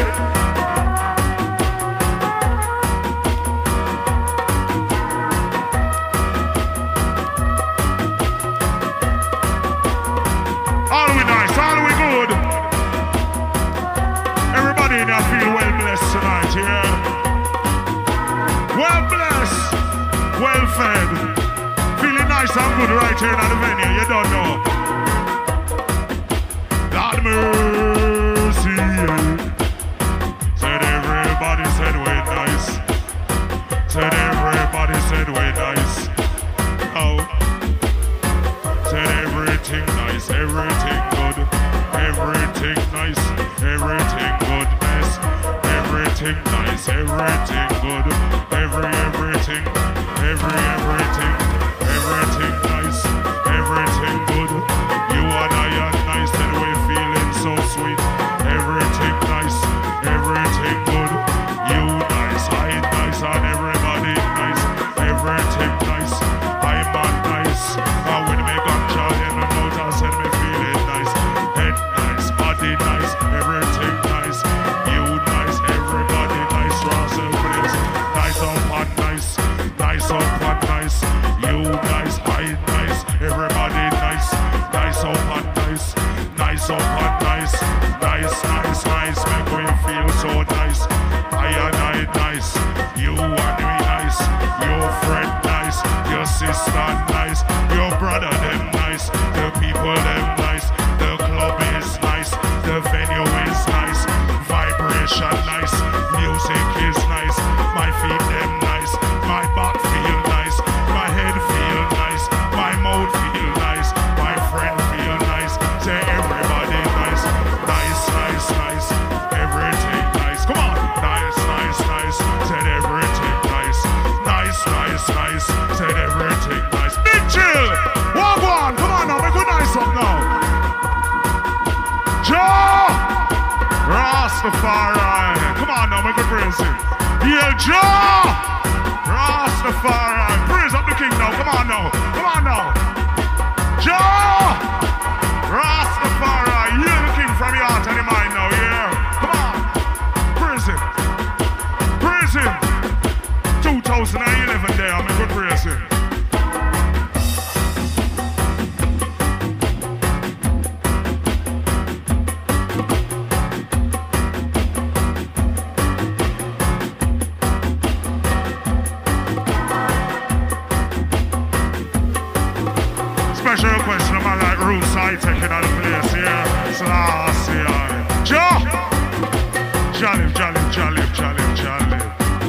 All we nice, all we good. Everybody in here feel well blessed tonight, yeah? Well blessed, well fed. Feeling nice and good right here in the venue, you don't know. God mercy, yeah. Said everybody said we're nice. Said everybody said we're nice. sister nice, your brother them nice, the people them nice, the club is nice, the venue is nice, vibration nice, music is nice, my feet them nice, my back feel nice, my head feel nice, my mouth feel nice, my friend feel nice, say everybody nice, nice, nice, nice, everything nice, come on, nice, nice, nice, said everything nice, nice, nice, nice, said everything nice, big chill, walk on, come on now, make it nice up now, Joe, Rastafari, come on now, make it crazy, yeah, Joe, Rastafari, praise up the king now, come on now, Joe, Rastafari, you're the king from your heart and your mind now, yeah, come on, praise him, 2011 there, I'm a good praise him. Special request from my like room side taking out the place, yeah. Selassie, Joe! Jalib, jalib, jalib, jalib, jalib.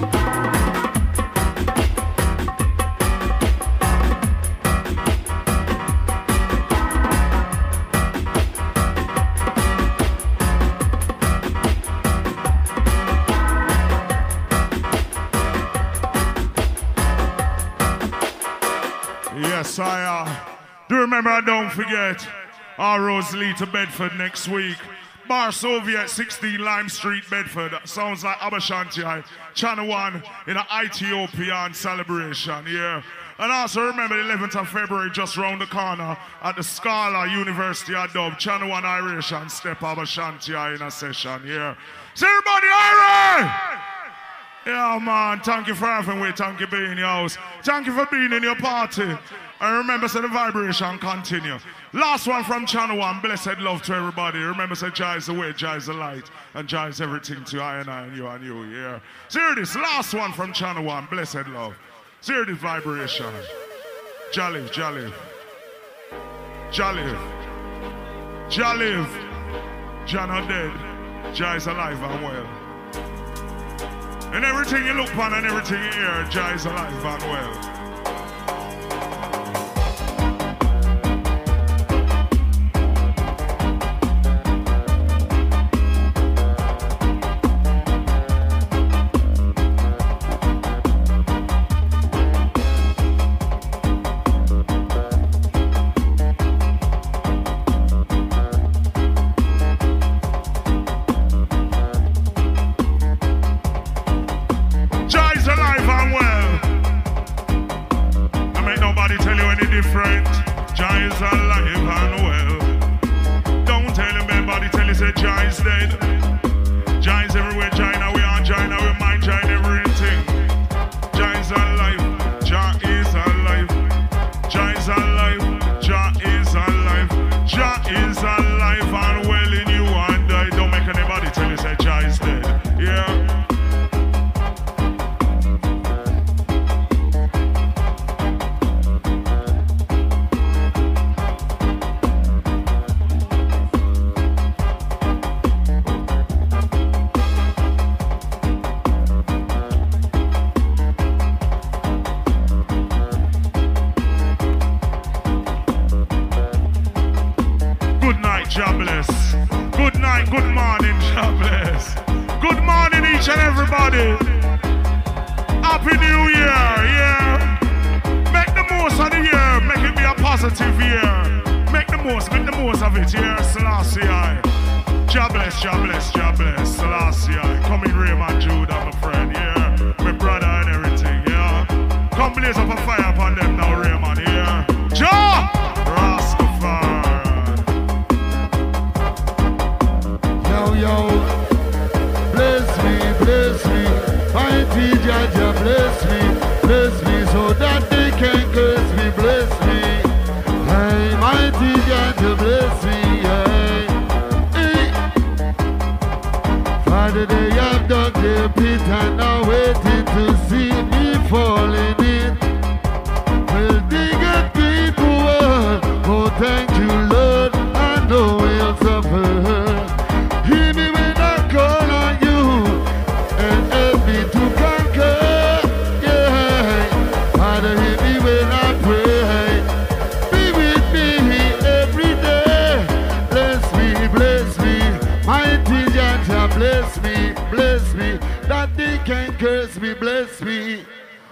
Yes, do remember, I don't forget, our roads lead to Bedford next week. Bar Soviet, 16 Lime Street, Bedford. That sounds like Abashanti, Channel 1 in an Ethiopian celebration, yeah. And also remember the 11th of February, just round the corner at the Scala University of Dub, Channel 1 Irish and Step Abashanti in a session, yeah. So everybody, Irish! Yeah, man, thank you for having me, thank you for being in your house. Thank you for being in your party. And remember, say the vibration continue. Last one from Channel 1, blessed love to everybody. Remember, say Jah is the way, Jah is the light, and Jah is everything to I and you, yeah. So here it is, last one from Channel 1, blessed love. So here it is, vibration. Jalib, jalib. Jalib. Jalib. Jah not dead, Jah is alive and well. And everything you look upon and everything you hear, Jah is alive and well.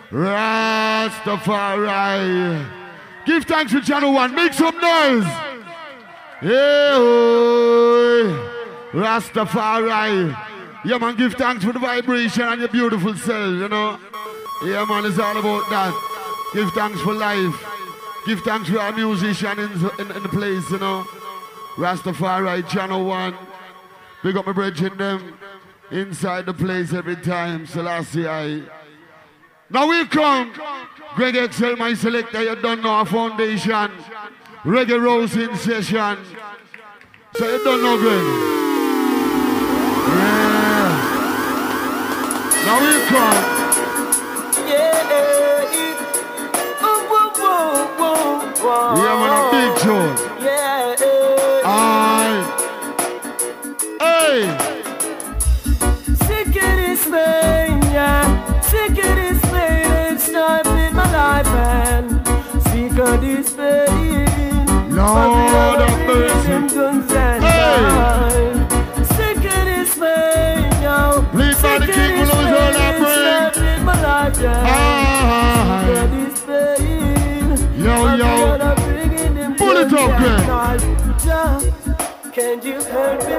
Rastafari. Give thanks to Channel 1. Make some noise. Yeah, Rastafari. Yeah, man, give thanks for the vibration and your beautiful self, you know. Yeah, man, it's all about that. Give thanks for life. Give thanks for our musician in the place, you know. Rastafari, Channel 1. Big up my brethren them inside the place every time. Selassie. Now we come. Greg Excel, my selector, you don't know our foundation. Reggae Rose in session. So you don't know, Greg. Yeah. Now we come. Yeah. Yeah, man, a big tune. Yeah. Aye. Hey. Sick of this pain, yeah. Sick of this pain, it's time in my life, and sick of this pain. Lord of mercy. Hey. Sick of this pain, yo. Please, by the King, will lose all that brain. Sick of this pain. Yo. Pull it up, Greg. Can you help me?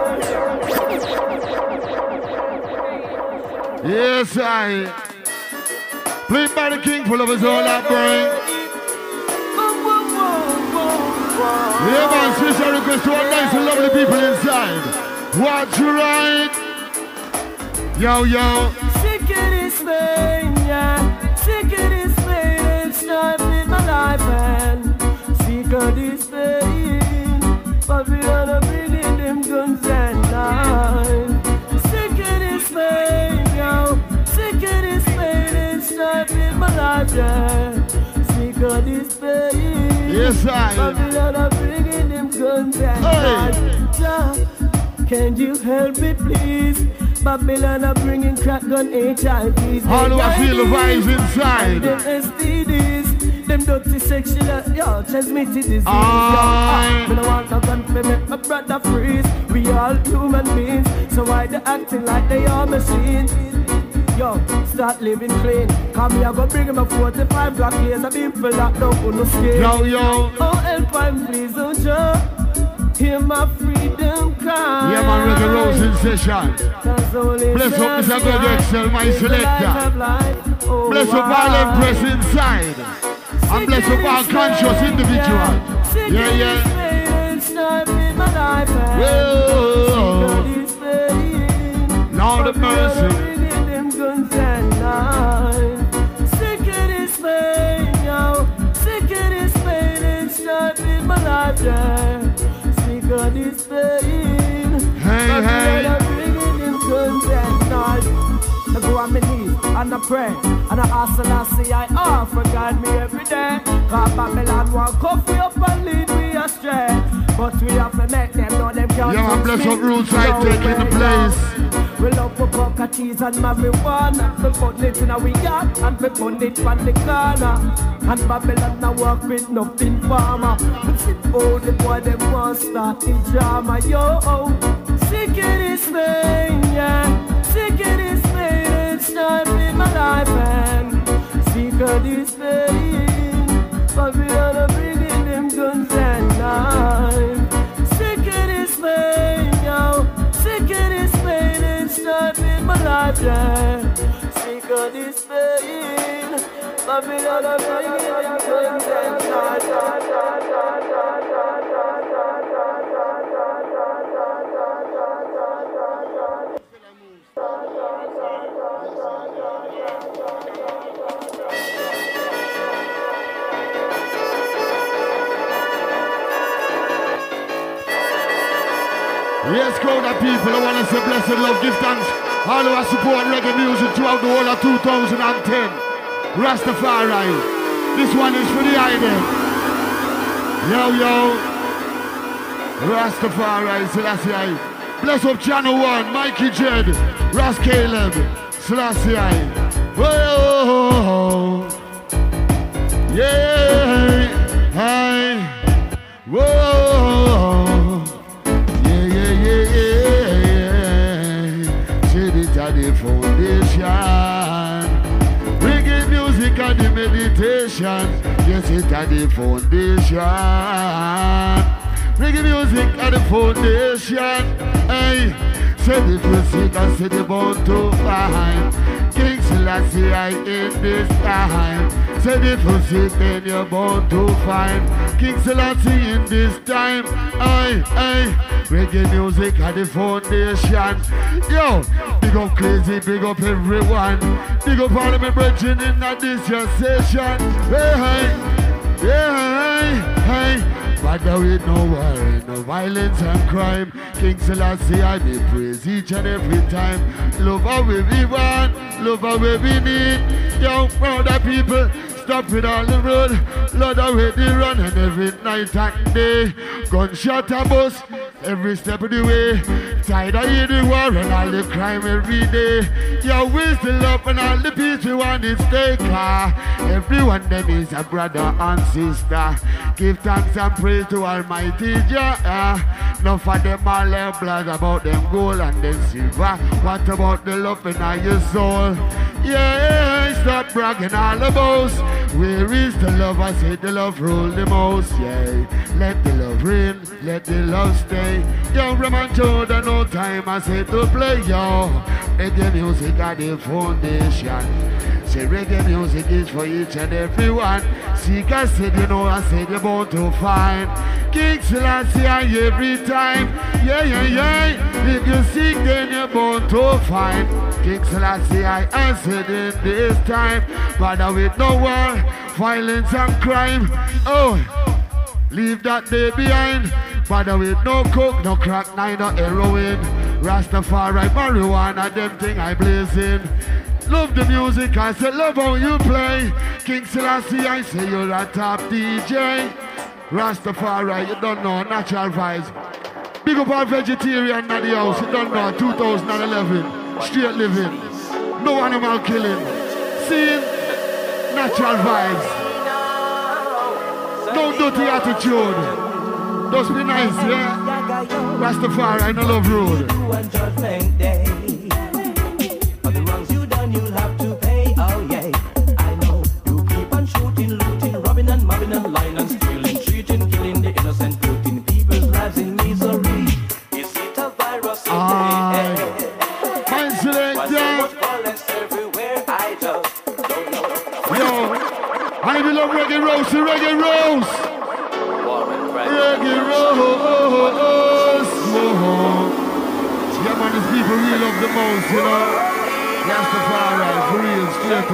Yes, I. Played by the King, full of his all that brain. Yeah, man, special request to all nice and lovely people inside. Watch you right. Yo. Sick of this pain, yeah. Sick of this pain, it's time in my life, and sick of this pain. Babylon are bringing them guns and knives. Sick of this pain, yo. Sick of this pain, it's time in my life, yeah. Sick of this pain. Yes, I. Babylon are bringing them guns and knives. Can you help me, please? Babylon are bringing crack gun HIVs. How do I feel the vibes inside? Them STDs, them dirty sexual, transmitted disease. Me no want no gun to make my brother freeze. We all human beings, so why they acting like they are machines? Yo, start living clean. Come here, go bring him a 45 black years. I've been for locked down for no skin. Yo. Oh, help I'm please, don't you? Hear my freedom cry. Yeah, man, Reggae Rose in session. Bless up Mr. Greg Excel, my selector. Bless up all Empress inside. And bless up all conscious individual. Yeah. Whoa. Lord of mercy. Sick of this pain, yo. Sick of this pain, it's not in my life, yeah. Sick of this pain. Hey. I'm bringing in guns and knives. I go on my knees and I pray and I ask Selassie, I offer God me every day. Cause Babylon won't coffee up and lead me astray. But we have to make them know them can't. Yeah, bless up Roots right taking the place. We love for cockatoos and marijuana. We put it in our yard and we put it on the corner. And Babylon now work with nothing farmer. But sit all the boy them want start the drama. Yo, sick of this pain, yeah. Sick of this pain, it's time in my life, and sick of this pain. Babylon are bringing them guns and knives. Sick of this pain, yo. Sick of this pain, it's time in my life, yeah. Sick of this pain. Babylon are bringing them guns and knives. Yes, crowd of people, I want to say blessed love, give thanks. All who are support reggae music throughout the whole of 2010. Rastafari. This one is for the idol. Yo. Rastafari, Selassie. Bless up Channel 1, Mikey Jed, Ras Caleb, Selassie. Whoa. Yeah. Hi. Whoa. The foundation. Reggae music music at the foundation. Reggae music at the foundation. Hey, say the music and say the born to find. King Selassie I in this time. Say the music then you're born to find. King Selassie in this time. Hey, hey, reggae music at the foundation. Yo, big up Crazy, big up everyone. Big up all of my brethren in this your session. Hey, hey, hey, hey. But there is no war, no violence and crime. King Selassie, I may praise each and every time. Love how we want, love how we need. Young proud of people, stop with all the road. Lord, I wait the run and every night and day. Gunshot and bus, every step of the way. Tired of hear the war and all the crime every day. Your wisdom love and all the peace we want is stay clear. Everyone then is a brother and sister. Give thanks and praise to Almighty Jah. Enough of them all their blood about them gold and them silver. What about the love in your soul? Yeah, stop bragging all about. Where is the love? I say the love rule the most. Yeah, let the love reign, let the love stay. Yo, Roman Jordan, no time I say to play. Yo, reggae music at the foundation. Say reggae music is for each and everyone. Seek I said, you know, I said you're born to find. King Selassie every time. Yeah, yeah, yeah. If you seek, then you're born to find. King Selassie I said in this time. Brother with no war, violence and crime. Oh, leave that day behind. Brother with no coke, no crack, neither heroin. Rastafari, marijuana, them thing I blazing. Love the music, I say love how you play. King Selassie, I say you're a top DJ. Rastafari, you don't know, natural vibes. Big up our vegetarian at the house, you don't know, 2011. Straight living, no animal killing. Seeing natural vibes. No dirty attitude. Just be nice, yeah? Rastafari, no love road. You'll have to pay, oh yeah. I know you keep on shooting, looting, robbing and mobbing and lying and stealing, cheating, killing the innocent, putting people's lives in misery. Is it a virus in the air? My selector. Everywhere I just don't know. Yo, I love reggae roast, reggae roast. Reggae roast. Yeah man, these people we love the most, you know. Rastafari, for real, straight up.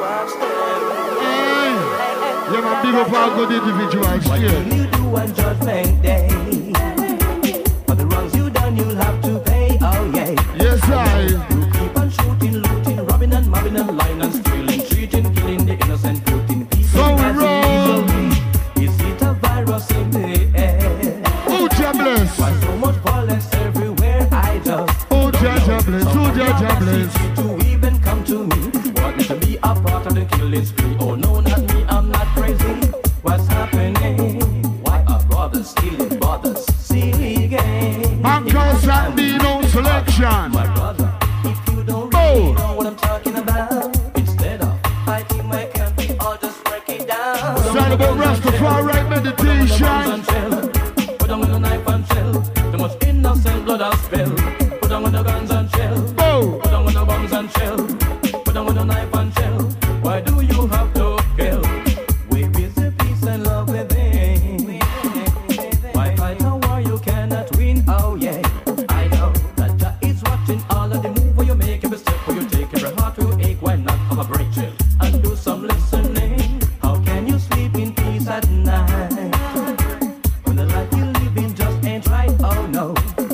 Hey, yeah man, big up our good individuals, straight. What will you do on Judgment Day? For the wrongs you done, you'll have to pay, oh yeah. Yes, I. You keep on shooting, looting, robbing and mobbing and lying and stealing, cheating, killing the innocent, putting people. So we roll. Is it a virus in the air? Oh, Jabless. Why so much violence everywhere I just. Oh, Jabless, oh, Jabless. Come to me, want me to be a part of the killing spree. Oh no, not me, I'm not crazy. What's happening? Why are brothers stealing brothers? Silly game. Uncle Sandino selection. My brother, if you don't really know what I'm talking about, instead of fighting my country, I'll just break it down. It's all about Rastafari meditation. Put on the knife and shell. Too much innocent blood has spilled. Put on the guns and shell. Put on the bombs and shell. Put on the knife and shell. Why do you have to kill? Where is the peace and love within? Why fight a war you cannot win? Oh yeah, I know that Jah is watching all of the move where you make, every step where you take, every heart will ache. Why not have a break chill and do some listening? How can you sleep in peace at night when the life you live in just ain't right? Oh no.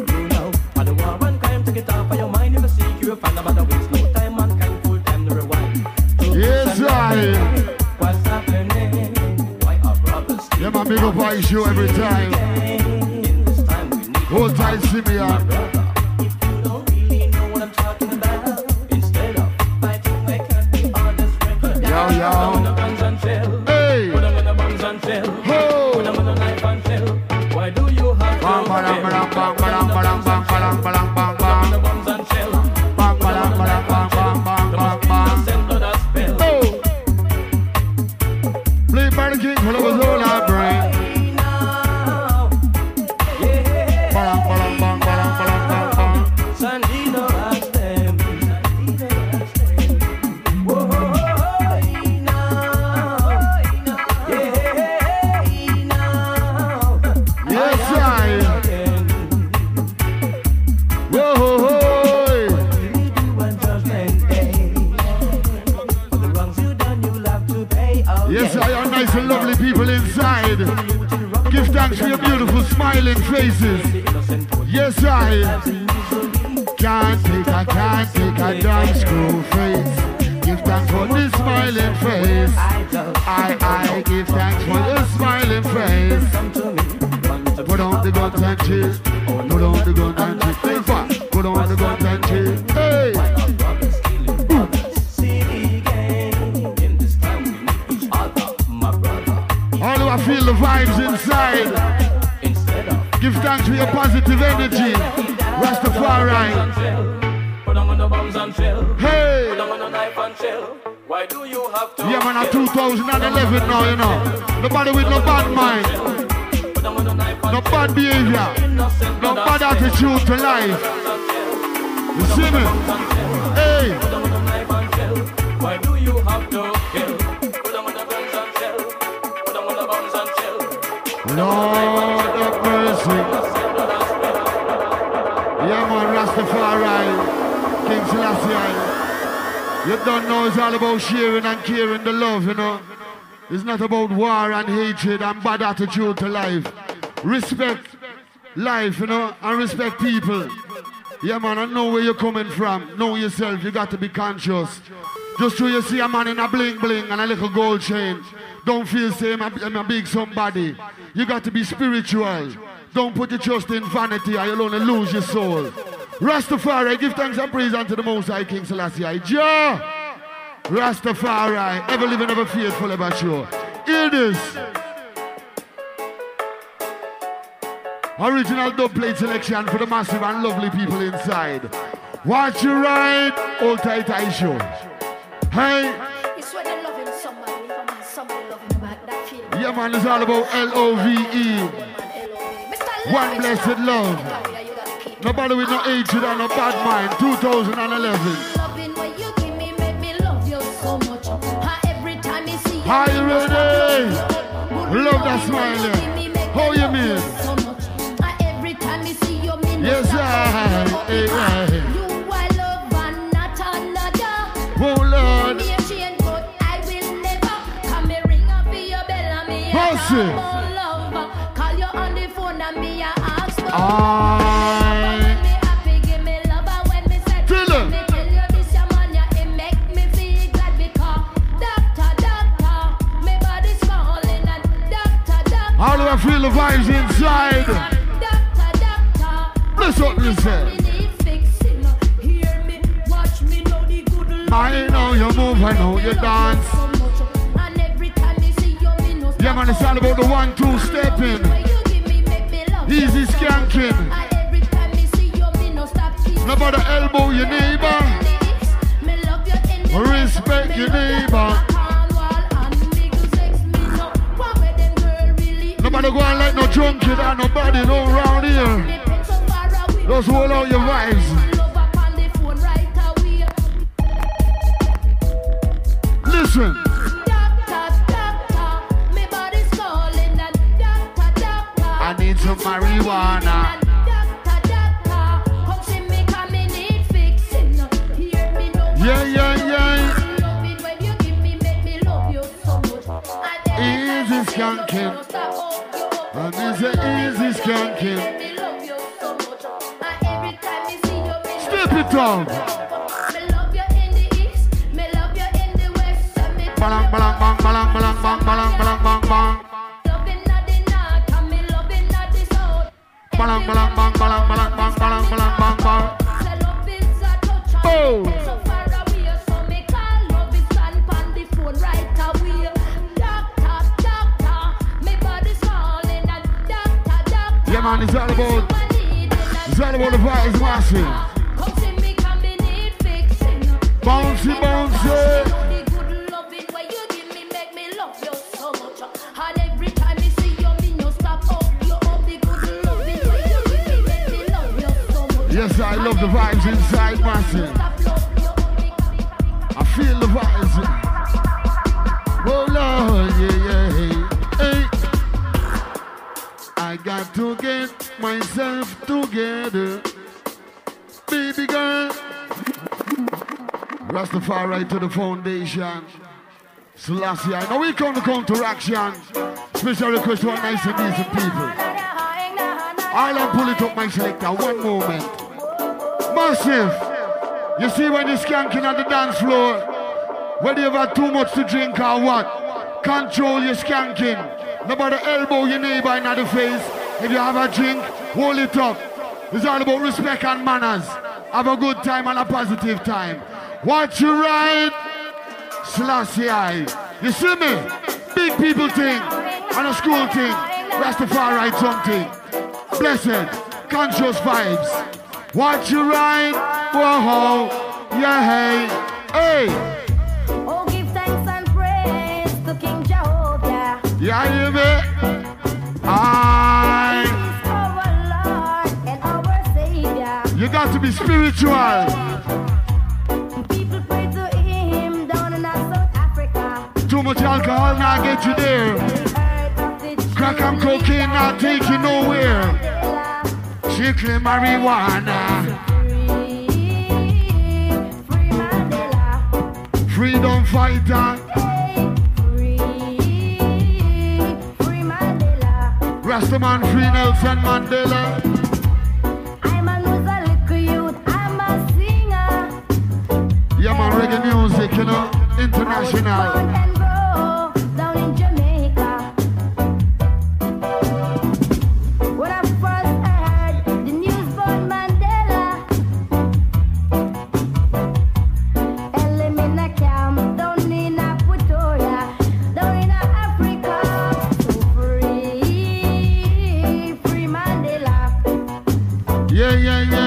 Find about the waste, no time, mankind, full time to rewind. Yes, right. What's happening? Why are brothers? Yeah, my big up I show every time. In this time we need hold tight, see me out. If you don't really know what I'm talking about, instead of fighting my country, all just break it down. Yo, yo. Put on the guns and shell. Hey. Put on the bombs and shell. Ho. Put on the knife and shell. Why do you have to kill? Put on the bombs and shell. Play by the king, hold on. and lovely people inside. Give thanks for your beautiful smiling faces. Yes, I can't take a damn screw face. Give thanks for this smiling face. I give thanks for your smiling face. Put on the guns and chill. Put on the guns and chill. Put on the guns and chill. Hey! All who feel the vibes inside. Give thanks for your positive energy. Rastafari. Hey! Why do you have to? Yeah, man, at 2011 now, you know. Nobody with no bad mind. No bad behavior. No bad attitude to life. You see me? Hey! Why do you have to kill? Lord of mercy. Yeah, man, Rastafari. King Selassie. You don't know it's all about sharing and caring the love, you know. It's not about war and hatred and bad attitude to life. Respect life, you know, and respect people. Yeah, man, I know where you're coming from. Know yourself, you got to be conscious. Just so you see a man in a bling bling and a little gold chain, don't feel say I'm a big somebody. You got to be spiritual. Don't put your trust in vanity or you'll only lose your soul. Rastafari, give thanks and praise unto the Most High King Selassie. Jah! Rastafari, ever living, ever faithful, ever sure. Hear this. Original dubplate selection for the massive and lovely people inside. Watch you ride, Old Tight Eye Show. Hey! It's when I love him somebody, somebody love him back, that feeling. Yeah, man, it's all about L-O-V-E. One blessed love. Nobody with no hatred and no bad mind. 2011. Are you ready? Love that smiling. How you mean? Yes, I. You I love and not another. Oh Lord. I will never come and ring up your bell and me. Call you on the phone and me ask for. How do I feel the vibes inside? Listen what you say. I know you move, I know you dance. Yeah, man, it's all about the 1-2 stepping. Easy skanking. Nobody elbow your neighbor. Respect your neighbor. Nobody go on like no junkie and nobody no round here. Just hold out your vibes. Listen. I need some marijuana. Yeah, yeah, yeah. Easy skanking. And it's an easy skanking. Step it on. Balang, balang, bang, balang, balang, bang, balang, balang, bang, bang. Balang, balang, bang, balang, balang, bang, balang, balang, bang, bang. Oh! Yeah, man, it's all about the vibes massive. Bouncy, bouncy. Yes, I love the vibes inside massive. I feel the vibes. Oh Lord, yeah, yeah. Hey. I got to get myself together, baby girl. Rastafari to the foundation. Selassie, now we come to counteraction. Special request to our nice and decent people. I'll pull it up, my selector, one moment. Massive. You see when you're skanking on the dance floor, whether you've had too much to drink or what, control your skanking. Nobody elbow your neighbor in the face. If you have a drink, hold it up. It's all about respect and manners. Have a good time and a positive time. Watch you ride. Selassie. You see me? Big people thing and a school thing. Rastafari something. Blessed, conscious vibes. Watch you ride. Whoa, yeah, hey, hey. Oh, give thanks and praise to King Jehovah. Yeah, hear me? He's our Lord and our Savior. You got to be spiritual. People pray to him down in South Africa. Too much alcohol now get you there. Crack and cocaine now take you nowhere. Strictly marijuana. Freedom fighter. Free Mandela. Rastaman free Nelson Mandela. I'm a loser, little youth. I'm a singer. Yeah, man, reggae music, you know, international. I was born and grow down in Jamaica. When I first heard the news about Mandela, held him in a camp down in Equatoria, down in Africa. So free, free Mandela. Yeah, yeah, yeah.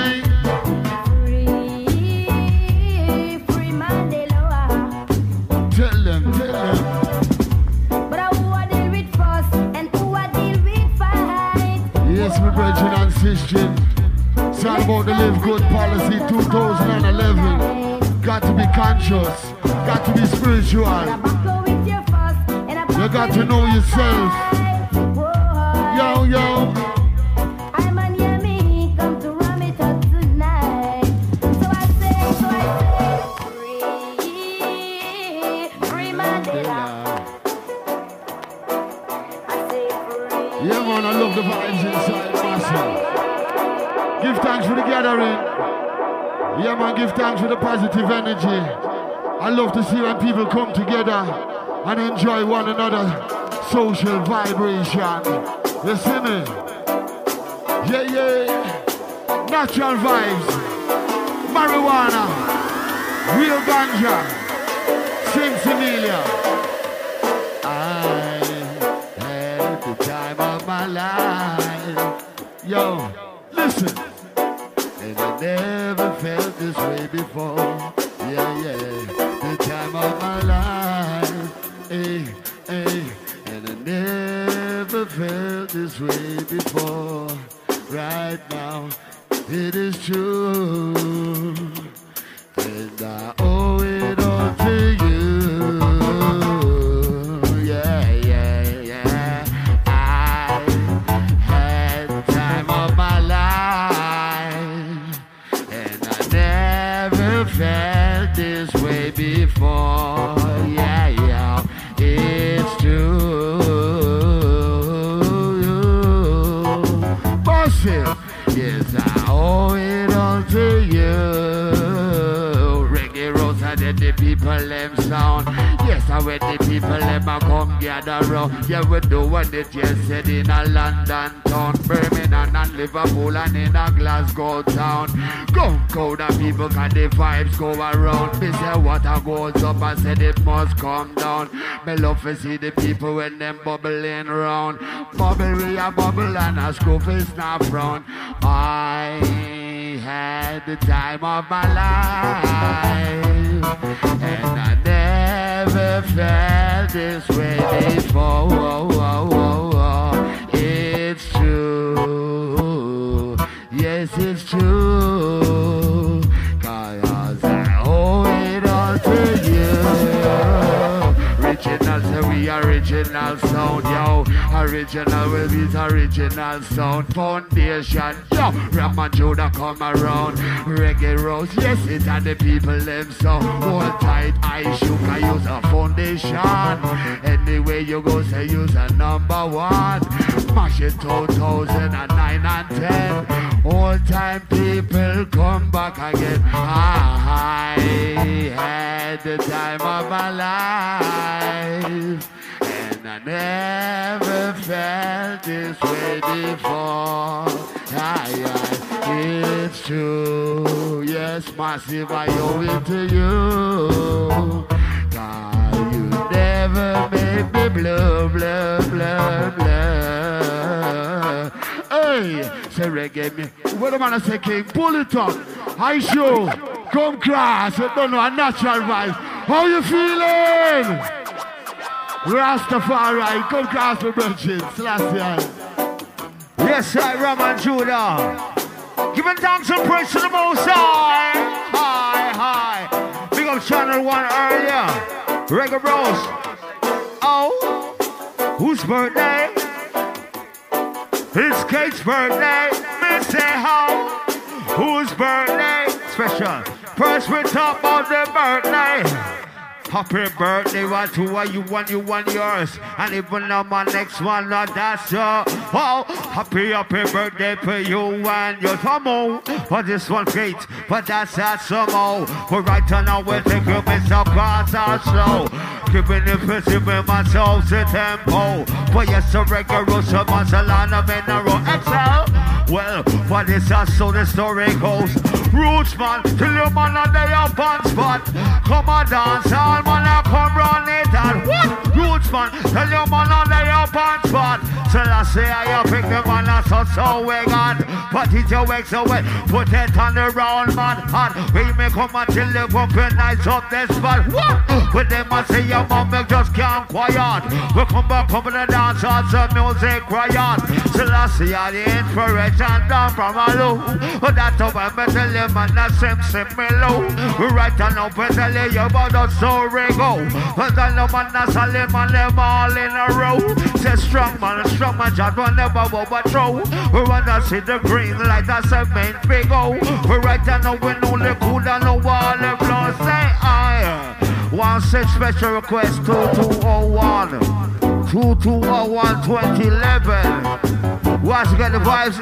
Free Mandela. Tell them, tell them. But who I deal with first and who I deal with fight. Yes, my brethren and sisters. It's all about the Live Good Policy 2011. Got to be conscious. Got to be spiritual. You got to know yourself. Yo, yo. I'm on Yummy, come to ram it up tonight. So I say, free Mandela. I say free. Yeah, man, I love the vibes inside myself. Give thanks for the gathering. Yeah, man, give thanks for the positive energy. I love to see when people come together and enjoy one another. Social vibration. You see me? Yeah, yeah. Natural vibes. Marijuana. Real ganja. Saint Emilia. I had the time of my life. Yo, listen. And I never felt this way before. Yeah, yeah. The time of my life. Hey, hey. And I never felt this way before. Right now, it is true. And I owe it all to you. Yeah, yeah, yeah. I had the time of my life. And I never felt this way before. Yeah, yeah. It's true. Yes, I owe it all to you. Reggae Rose and then the people them sound. Yes, I when the people them a come gather round. Yeah, we do what they just said in a London town, Birmingham and Liverpool and in a Glasgow town. Go the people can the vibes go around. Me say water goes up, I said it must come down. Me love to see the people when them bubbling round. Bubble a bubble and a scoof is not frown. I had the time of my life, and I never felt this way before. It's true, yes it's true, 'cause I owe it all to you. Original, say we original sound, yo. original will be the original sound foundation. Yo, Raman Judah come around. Reggae Rose, yes, it and the people them so. Hold tight, I shook, I use a foundation. Anyway you go say use a number one. Mash it 2009 and 10. All time people come back again. I had the time of my life, and I never felt this way before. It's true, yes, massive, I owe it to you. God, you never made me blue, blue, blue, blue. Hey, say reggae me. What am I say, King? Pull it up. I show. Come class. You don't know a natural vibe. How you feeling? Rastafari. Come class with Bridget. Selassie. Yes, I Raman Judah. Giving thanks and praise to the Most High. Hi. Big up Channel 1 earlier. Reggae Rose. Oh, whose birthday? It's Kate's birthday. Me say how? Whose birthday? Special. First we talk about the birthday. Happy birthday, what to you want yours. And even now my next one, that's oh, happy birthday for you and your Tomo. For this one, Kate, but that's somehow. For right now, we'll take you Mr. Cross and slow. Keeping the prison with myself to tempo. For yes, a regular, so Marcelana, Mineral, XL. Well, for this so the story goes. Roots man, till your man are there up on spot. Come on dance, all man a come run it and what? Roots man, tell your man are there up on spot. So I say I pick the man and so we got. But it's your work so wet, put it on the round man. And we may come until the bumping nights up the spot. What? With them I say your mom just can't quiet. We come back up in the dance on some music quiet. So I say I the inspiration down from a low. But that's how I tell you man that sim low. We right on up and tell you about the story go. But I know man that's a limb and them all in a row. Say strong man just will never overthrow. We wanna see the green light that's a main big O. We right on up and only cool and no wall of flow. Say I 16 special request 2201 2011. Once again the vibes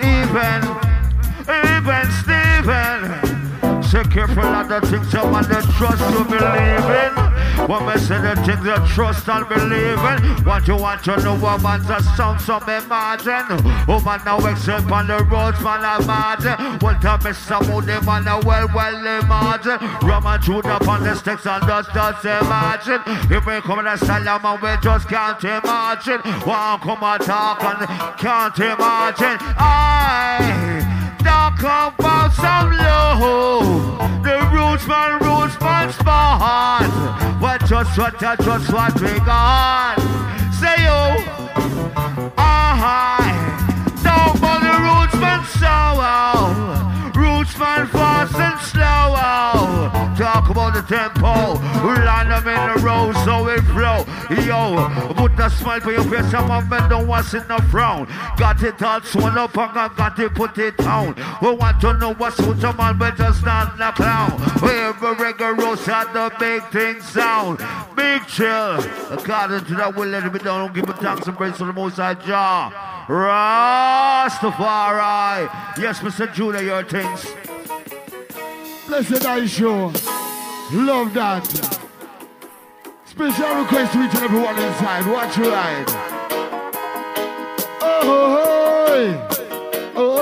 even Steven. Say careful of the things you want to trust to believe in. When we say the things you trust and believe in. What you want to know, woman's a sound, some imagine. Woman now except on the roads, man, imagine. What time Mr. Moody, man, well imagine. Raman Judah on the sticks and just imagine. If we come in the style, man, we just can't imagine. One come and talk and can't imagine. Talk about some love. The roots man spot. But just what we got. Say yo. Talk about the roots man sour. Roots man fast and slow. Talk about the tempo. Line them in a row so it flow. Yo, put a smile for your face. Some of them don't want to see no frown. Got it all swallowed up and got it put it down. We want to know what's with a man, but just not the clown. We have a rigorous at the big thing sound. Big chill. According to that, we'll let it be done. Don't give a thanks and praise to the Most High Jah. Rastafari. Yes, Mr. Judah, your things. Blessed I show. Love that. Special request to each and everyone inside. Watch your ride. Oh, oh, oh,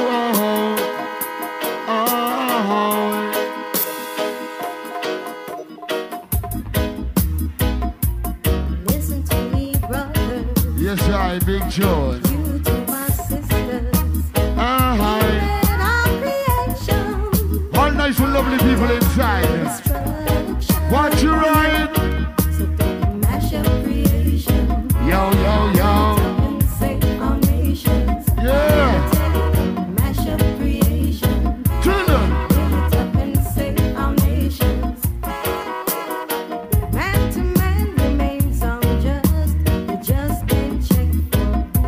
Listen to me, brother. Yes, I, Big John. You to my sisters. All nice and lovely people inside. Watch your ride. So don't mash up creation. Yo, yo, yo. And save our nations. Yeah. Mash up creation. Tuna. Give it up and save our nations. Man to man remains unjust. You just can't check for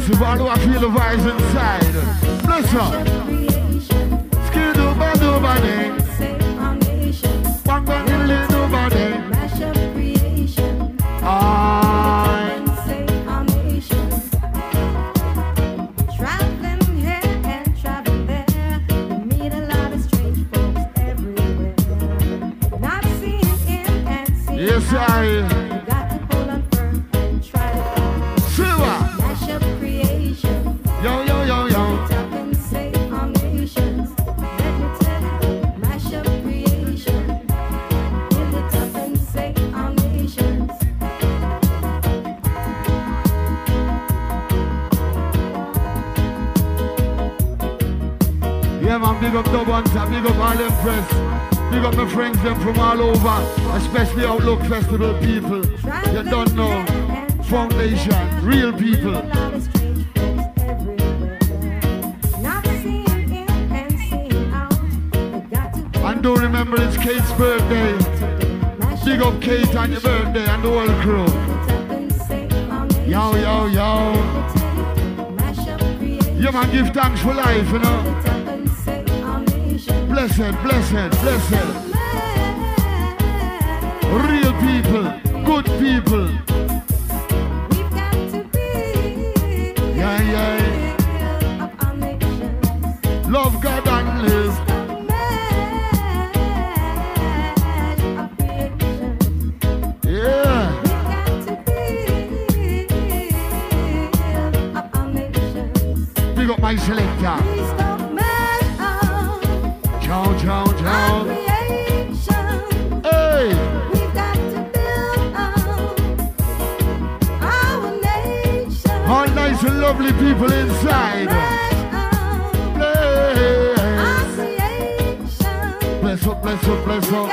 massive, all who feel the vibes inside. Bless up. Skidoo-ba-doo-ba-dee. Bang-bang-diddly-doo-ba-dee. Traveling here and traveling there, you meet a lot of strange folks everywhere. Not seeing in and seeing Yes, out. I. You got to pull on firm and try to Silver. mash up creation. Yo, yo, yo, yo. Top and save our nations. Let me tell you, mash up creation. In the top and save our nations. Yeah, man, big up Dub Hunter, big up all them press. Big up my friends them from all over, especially Outlook Festival people. You don't know. Foundation, real people. A lot of strange folks everywhere. Not seeing in and seeing out. You got to And don't remember it's Kate's birthday. Big up Kate on your birthday and the whole crew. Yo, yo, yo. Yeah, man, give thanks for life, you know. Blessed, blessed, blessed. Real people, good people. Yeah, yeah. Love God and live. Yeah. Big up my selector. Ciao, ciao, ciao. Hey. All nice and lovely people inside. Bless up, bless up, bless up.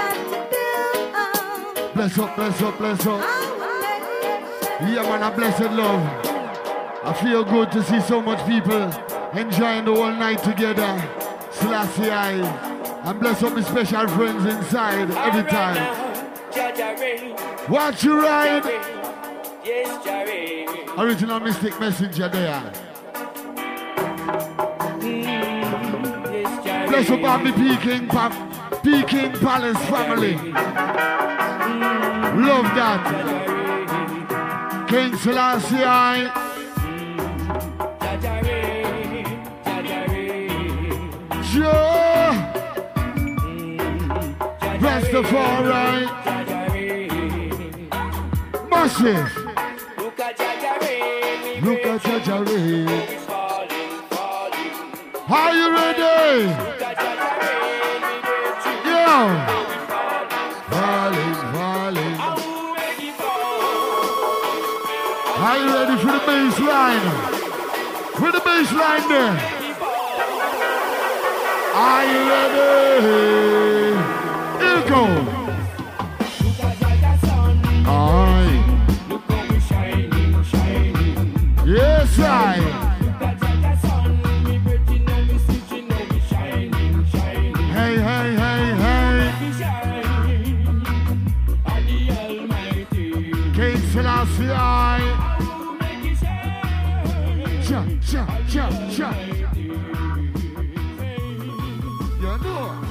Bless up, bless up, bless up. Yeah, man, a blessed love. I feel good to see so much people enjoying the whole night together. Selassie I. And bless up my special friends inside every time. Watch you ride. Original Mystic Messenger there. Bless up all the Peking Palace family. Love that. King Selassie I. Joe. Rastafari. Massive. Look at Jajari. Are you ready? Yo. Falling, falling. Are you ready for the bass line? For the bass line there. Are you ready? Here we go. Aye. Yes, I. Hey, hey, hey, hey. King Selassie I. Cha, cha, cha, cha. You know.